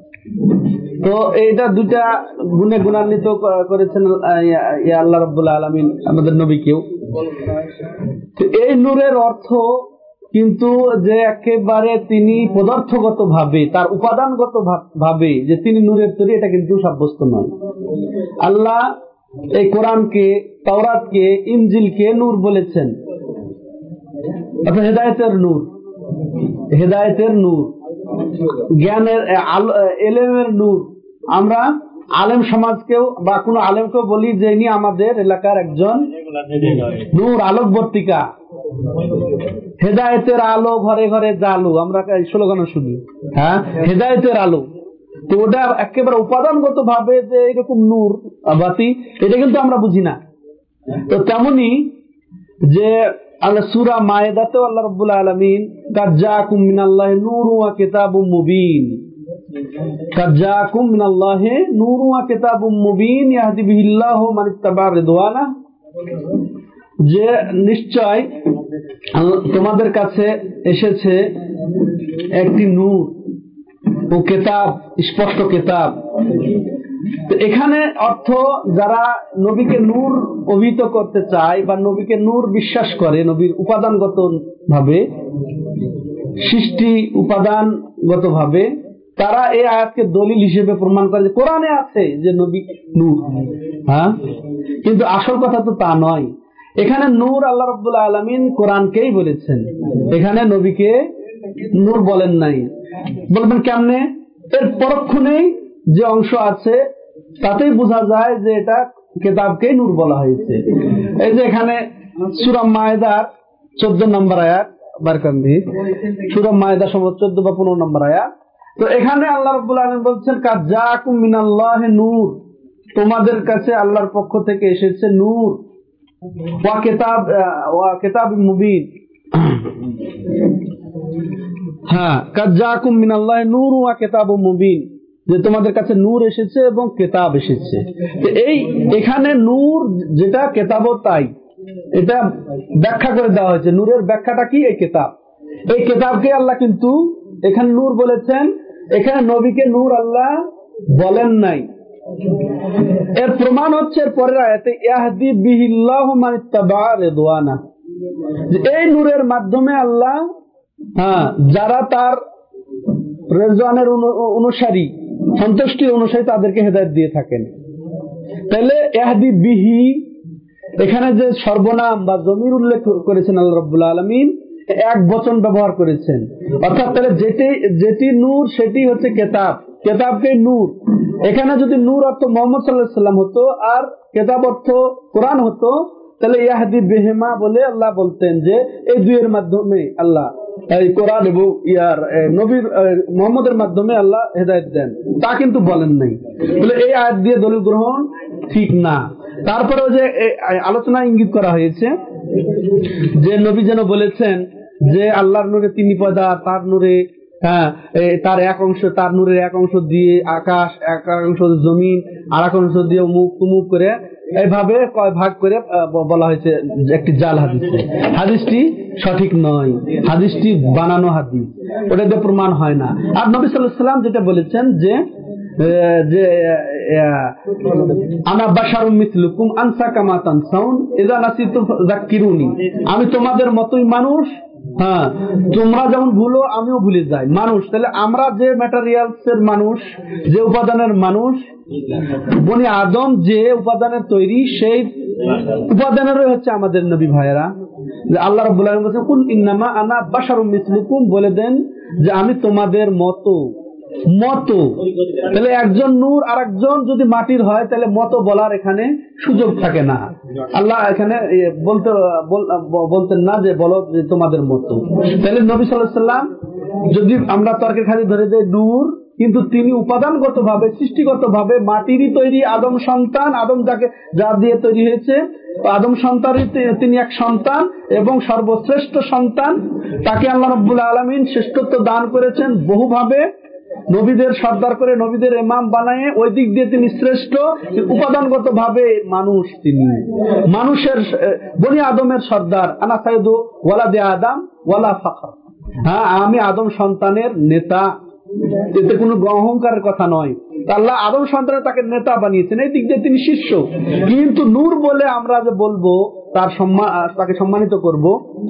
Speaker 1: তো এইটা দুইটা গুণে গুণান্বিত করেছেন আল্লাহ রাব্বুল আলামিন আমাদের নবীকেও। তো এই নূরের অর্থ কিন্তু যে একেবারে তিনি পদার্থগত ভাবে, তার উপাদানগত ভাবে যে তিনি নূরের তৈরি, এটা কিন্তু সাব্যস্ত নয়। আল্লাহ এই কোরআনকে, তাওরাতকে, ইনজিলকে নূর বলেছেন, অর্থাৎ হেদায়েতের নূর, হেদায়েতের নূর, জ্ঞানের এলেমের নূর। আমরা আলেম সমাজকেও বা কোনো আলেমকেও বলি যে ইনি আমাদের এলাকার একজন নূর, আলোকবর্তিকা, হেদায়েতের আলো ঘরে ঘরে জালু, আমরা স্লোগান শুনি। হ্যাঁ হেদায়েতের আলো, তো ওটা একেবারে উপাদানগত ভাবে যে এরকম নূর বাতি, এটা কিন্তু আমরা বুঝি না। তো তেমনি যে আল্লাহ সূরা মায়েদাতে আল্লাহ রাব্বুল আলামিন কাদ জাআকুম মিনাল্লাহি নূরুন ওয়া কিতাবুম মুবিন, কাদ জাআকুম মিনাল্লাহি নূরুন ওয়া কিতাবুম মুবিন ইয়াহদি বিহিল্লাহু মান ইত্তাবা রিদওয়ানা, যে নিশ্চয় তোমাদের কাছে এসেছে একটি নূর ও কিতাব, স্পষ্ট কিতাব। তো এখানে অর্থ যারা নবীকে নূর অভিহিত করতে চায় বা নবীকে নূর বিশ্বাস করে, নবীর উপাদানগত ভাবে, সৃষ্টি উপাদানগত ভাবে, তারা এই আয়াতকে দলিল হিসেবে প্রমাণ করে যে কোরআনে আছে যে নবী নূর। হ্যাঁ কিন্তু আসল কথা তো তা নয়। এখানে নূর আল্লাহ রাব্বুল আলামিন কোরআনকেই বলেছেন, এখানে নবীকে নূর বলেন নাই। বলবেন কেমনে? এর পরক্ষণেই যে অংশ আছে তাতেই বোঝা যায় যে এটা কিতাবকেই নূর বলা হয়েছে। এই যে এখানে সূরা মায়েদার চোদ্দ নম্বর আয়াত, বারকান্দি সূরা মায়েদা সম্ভবত চোদ্দ বা পনেরো নম্বর আয়াত। তো এখানে আল্লাহ রাব্বুল আলামিন বলছেন কাদ জাআকুম মিনাল্লাহি নূর, তোমাদের কাছে আল্লাহর পক্ষ থেকে এসেছে নূর, ওয়া কিতাব ওয়া কিতাবুম মুবিন। হ্যাঁ কাদ জাআকুম মিনাল্লাহি নূরুন ওয়া কিতাবুম মুবিন, যে তোমাদের কাছে নূর এসেছে এবং কিতাব এসেছে। তো এই এখানে নূর যেটা, কিতাবও তাই, এটা ব্যাখ্যা করে দেওয়া হয়েছে। নূরের ব্যাখ্যাটা কি? এই কিতাব। এই কিতাবকে আল্লাহ কিন্তু এখানে নূর বলেছেন, এখানে নবীকে নূর আল্লাহ বলেন নাই। এর প্রমাণ হচ্ছে এর পরের আয়াতে ইয়াহদি বিহিল্লাহু মান ইত্তাবা রিদওয়ানা, এই নূরের মাধ্যমে আল্লাহ হ্যাঁ যারা তার রেজওয়ানের অনুসারী, সন্তুষ্টির অনুসারী, তাদেরকে হেদায়েত দিয়ে থাকেন। তাহলে ইয়াহদি বিহি, এখানে যে সর্বনাম বা জমির উল্লেখ করেছেন আল্লাহ রাব্বুল আলামিন, এক বচন ব্যবহার করেছেন, অর্থাৎ তাহলে যেটি যেটি নূর সেটি হচ্ছে কিতাব, কিতাবকে নূর। এখানে যদি নূর অর্থ মোহাম্মদ সাল্লাল্লাহু আলাইহি সাল্লাম হতো আর কেতাব অর্থ কোরআন হতো, তাহলে ইয়াহদি বিহিমা বলে আল্লাহ বলতেন যে এই দুইয়ের মাধ্যমে আল্লাহ, এই কোরআন এবং ইয়ার নবীর মোহাম্মদের মাধ্যমে আল্লাহ হেদায়েত দেন। তা কিন্তু বলেন নাই, বলে এই আয়াত দিয়ে দলিল গ্রহণ ঠিক না। তারপরেও যে আলোচনা ইঙ্গিত করা হয়েছে যে নবী যেন বলেছেন যে আল্লাহর নূরে তিনি পয়দা, তার নূরে হ্যাঁ তার এক অংশ, তার নূরের এক অংশ দিয়ে আকাশ, এক অংশ জমিন, আর এক অংশ দিয়ে মুখ তুমুখ করে এইভাবে কয় ভাগ করে বলা হয়েছে একটি জাল হাদিস। হাদিসটি সঠিক নয়, হাদিসটি বানানো হাদিস, ওটা দিয়ে প্রমাণ হয় না। আর নবী সাল্লাল্লাহু আলাইহি সাল্লাম যেটা বলেছেন যে যে আনা বাশারুম মিসলুকুম আনসা কামা তানসাউন ইযা নাসিতু যাক্কিরুনি, আমি তোমাদের মতোই মানুষ, হ্যাঁ তোমরা যেমন ভুলো আমিও ভুলে যাই মানুষ। তাহলে আমরা যে ম্যাটেরিয়ালস এর মানুষ, যে উপাদানের মানুষ, বনি আদম যে উপাদানের তৈরি, সেই উপাদানেরই হচ্ছে আমাদের নবী ভাইয়েরা। আল্লাহ রাব্বুল আলামিন বলেছেন কুল ইন্নামা আনা বাশারুম মিসলুকুম, বলে দেন যে আমি তোমাদের মতো মতো। তাহলে একজন নূর আর একজন যদি মাটির হয় তাহলে মতো বলার এখানে সুযোগ থাকে না। আল্লাহ এখানে বলতে বলতেন না যে বলো যে তোমাদের মতো। তাহলে নবী সাল্লাল্লাহু আলাইহি সাল্লাম যদি আমরা তর্কের খালি ধরে দেই নূর, কিন্তু তিনি উপাদানগত ভাবে, সৃষ্টিগত ভাবে মাটিরই তৈরি, আদম সন্তান, আদম যাকে যা দিয়ে তৈরি হয়েছে, আদম সন্তানই তিনি এক সন্তান এবং সর্বশ্রেষ্ঠ সন্তান। তাকে আল্লাহ রাব্বুল আলামিন শ্রেষ্ঠত্ব দান করেছেন বহুভাবে, নবীদের সর্দার করে, নবীদের ইমাম বানায়, ওই দিক দিয়ে তিনি শ্রেষ্ঠ। উপাদানগত ভাবে মানুষ, তিনি মানুষের বনি আদমের সর্দার। আনা সাইয়্যিদু ওয়ালাদি আদম ওয়ালা ফখর, হ্যাঁ আমি আদম সন্তানের নেতা, এতে কোনো অহংকারের কথা নয়। আল্লাহ আদম সন্তানের তাকে নেতা বানিয়েছেন, এই দিক দিয়ে তিনি শীর্ষ। কিন্তু নূর বলে আমরা যে বলবো তার সম্মান, তাকে সম্মানিত করব,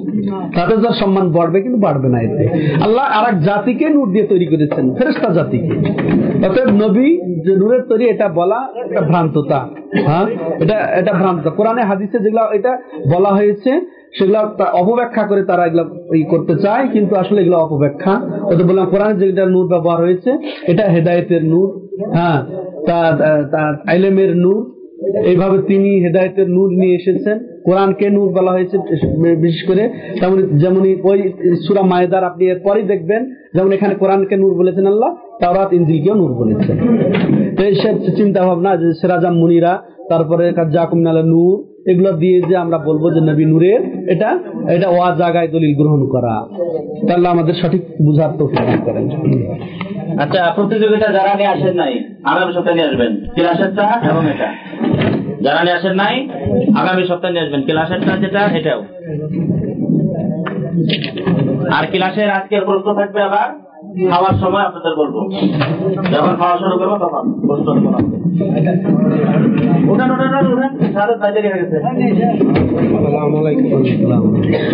Speaker 1: তাতে তার সম্মান বাড়বে, কিন্তু বাড়বে না। এতে আল্লাহ আর এক জাতিকে নূর দিয়ে তৈরি করেছেন, ফেরেশতা জাতিকে। অতএব নবী যে নূরের তৈরি, এটা বলা একটা ভ্রান্ততা। হ্যাঁ এটা এটা ভ্রান্ত। কোরআনে হাদিসে যেগুলো এটা বলা হয়েছে সেগুলো অপব্যাখ্যা করে তারা এগুলো করতে চায়, কিন্তু আসলে এগুলো অপব্যাখ্যা। ওটা বললাম কোরআনে যেটা নূর ব্যবহার হয়েছে এটা হেদায়েতের নূর, হ্যাঁ তার তার ইলমের নূর, এইভাবে তিনি হেদায়েতের নূর নিয়ে এসেছেন। কোরআনকে নূর বলা হয়েছে বিশেষ করে, তেমন যেমন ওই সূরা মায়েদার আপনি এরপরই দেখবেন, যেমন এখানে কোরআনকে নূর বলেছেন আল্লাহ, তাওরাত ইনজিলকেও নূর বলেছেন। তো এই চিন্তা ভাবনা যে সিরাজাম মুনিরা, তারপরে জাকুম নালা নূর, এগুলো দিয়ে যে আমরা বলবো যে নবী নূরের, এটা এটা ওয়া জায়গায় দলিল গ্রহণ করা। তাহলে আমাদের সঠিক বুঝার তৌফিক দান করেন।
Speaker 2: আচ্ছা, প্রতিযোগিতা যারা নিয়ে আসেন নাই আগামী সপ্তাহে নিয়ে আসবেন ক্লাসেরটা, এবং এটা যারা নিয়ে আসেন নাই আগামী সপ্তাহে নিয়ে আসবেন ক্লাসেরটা, যেটা এটাও। আর ক্লাসের আজকের প্রশ্ন থাকবে আবার খাওয়ার সময় আপনাদের বলবো, যখন খাওয়া শুরু করবো তখন প্রশ্ন করবো। ওটা ওটা ওটা সাড়ে বাইরে হয়ে গেছে।
Speaker 1: আসসালামু আলাইকুম।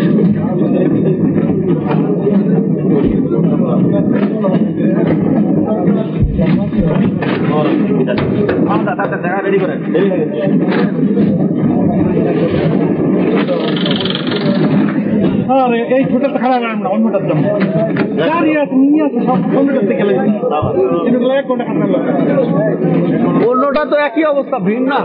Speaker 2: দেখা রেডি করেন, দেরি হয়ে গেছে।
Speaker 4: এই ছোটটা খারাপ না, অন্যটার জন্য
Speaker 1: অন্যটা তো একই অবস্থা, ভিন্ন না।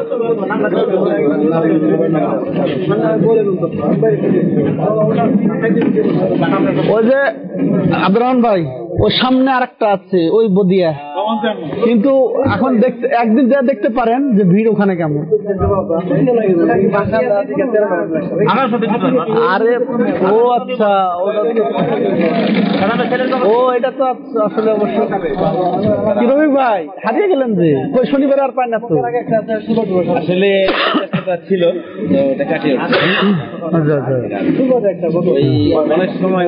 Speaker 1: ওই যে আব্দুর রহমান ভাই, ওর সামনে আরেকটা আছে ওই বদিয়া, কিন্তু এখন দেখতে একদিন যা দেখতে পারেন যে ভিড় ওখানে কেমন। আরে ও আচ্ছা, ও এটা তো আসলে অবশ্য কি রবি ভাই হারিয়ে গেলেন যে, ওই শনিবার আর পায় না তো
Speaker 2: আসলে ছিল অনেক সময়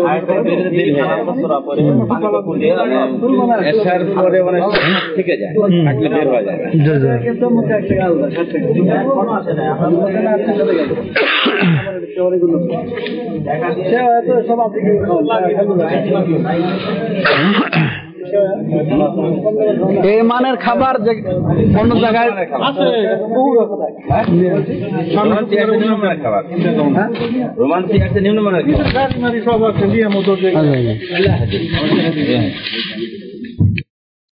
Speaker 2: পরে অনেক থেকে যায়, থাকলে বের হয়ে যায়।
Speaker 1: এই মানের খাবার যে অন্য জায়গায়
Speaker 2: রোমান্টিক আছে, নিম্নমানের খাবার।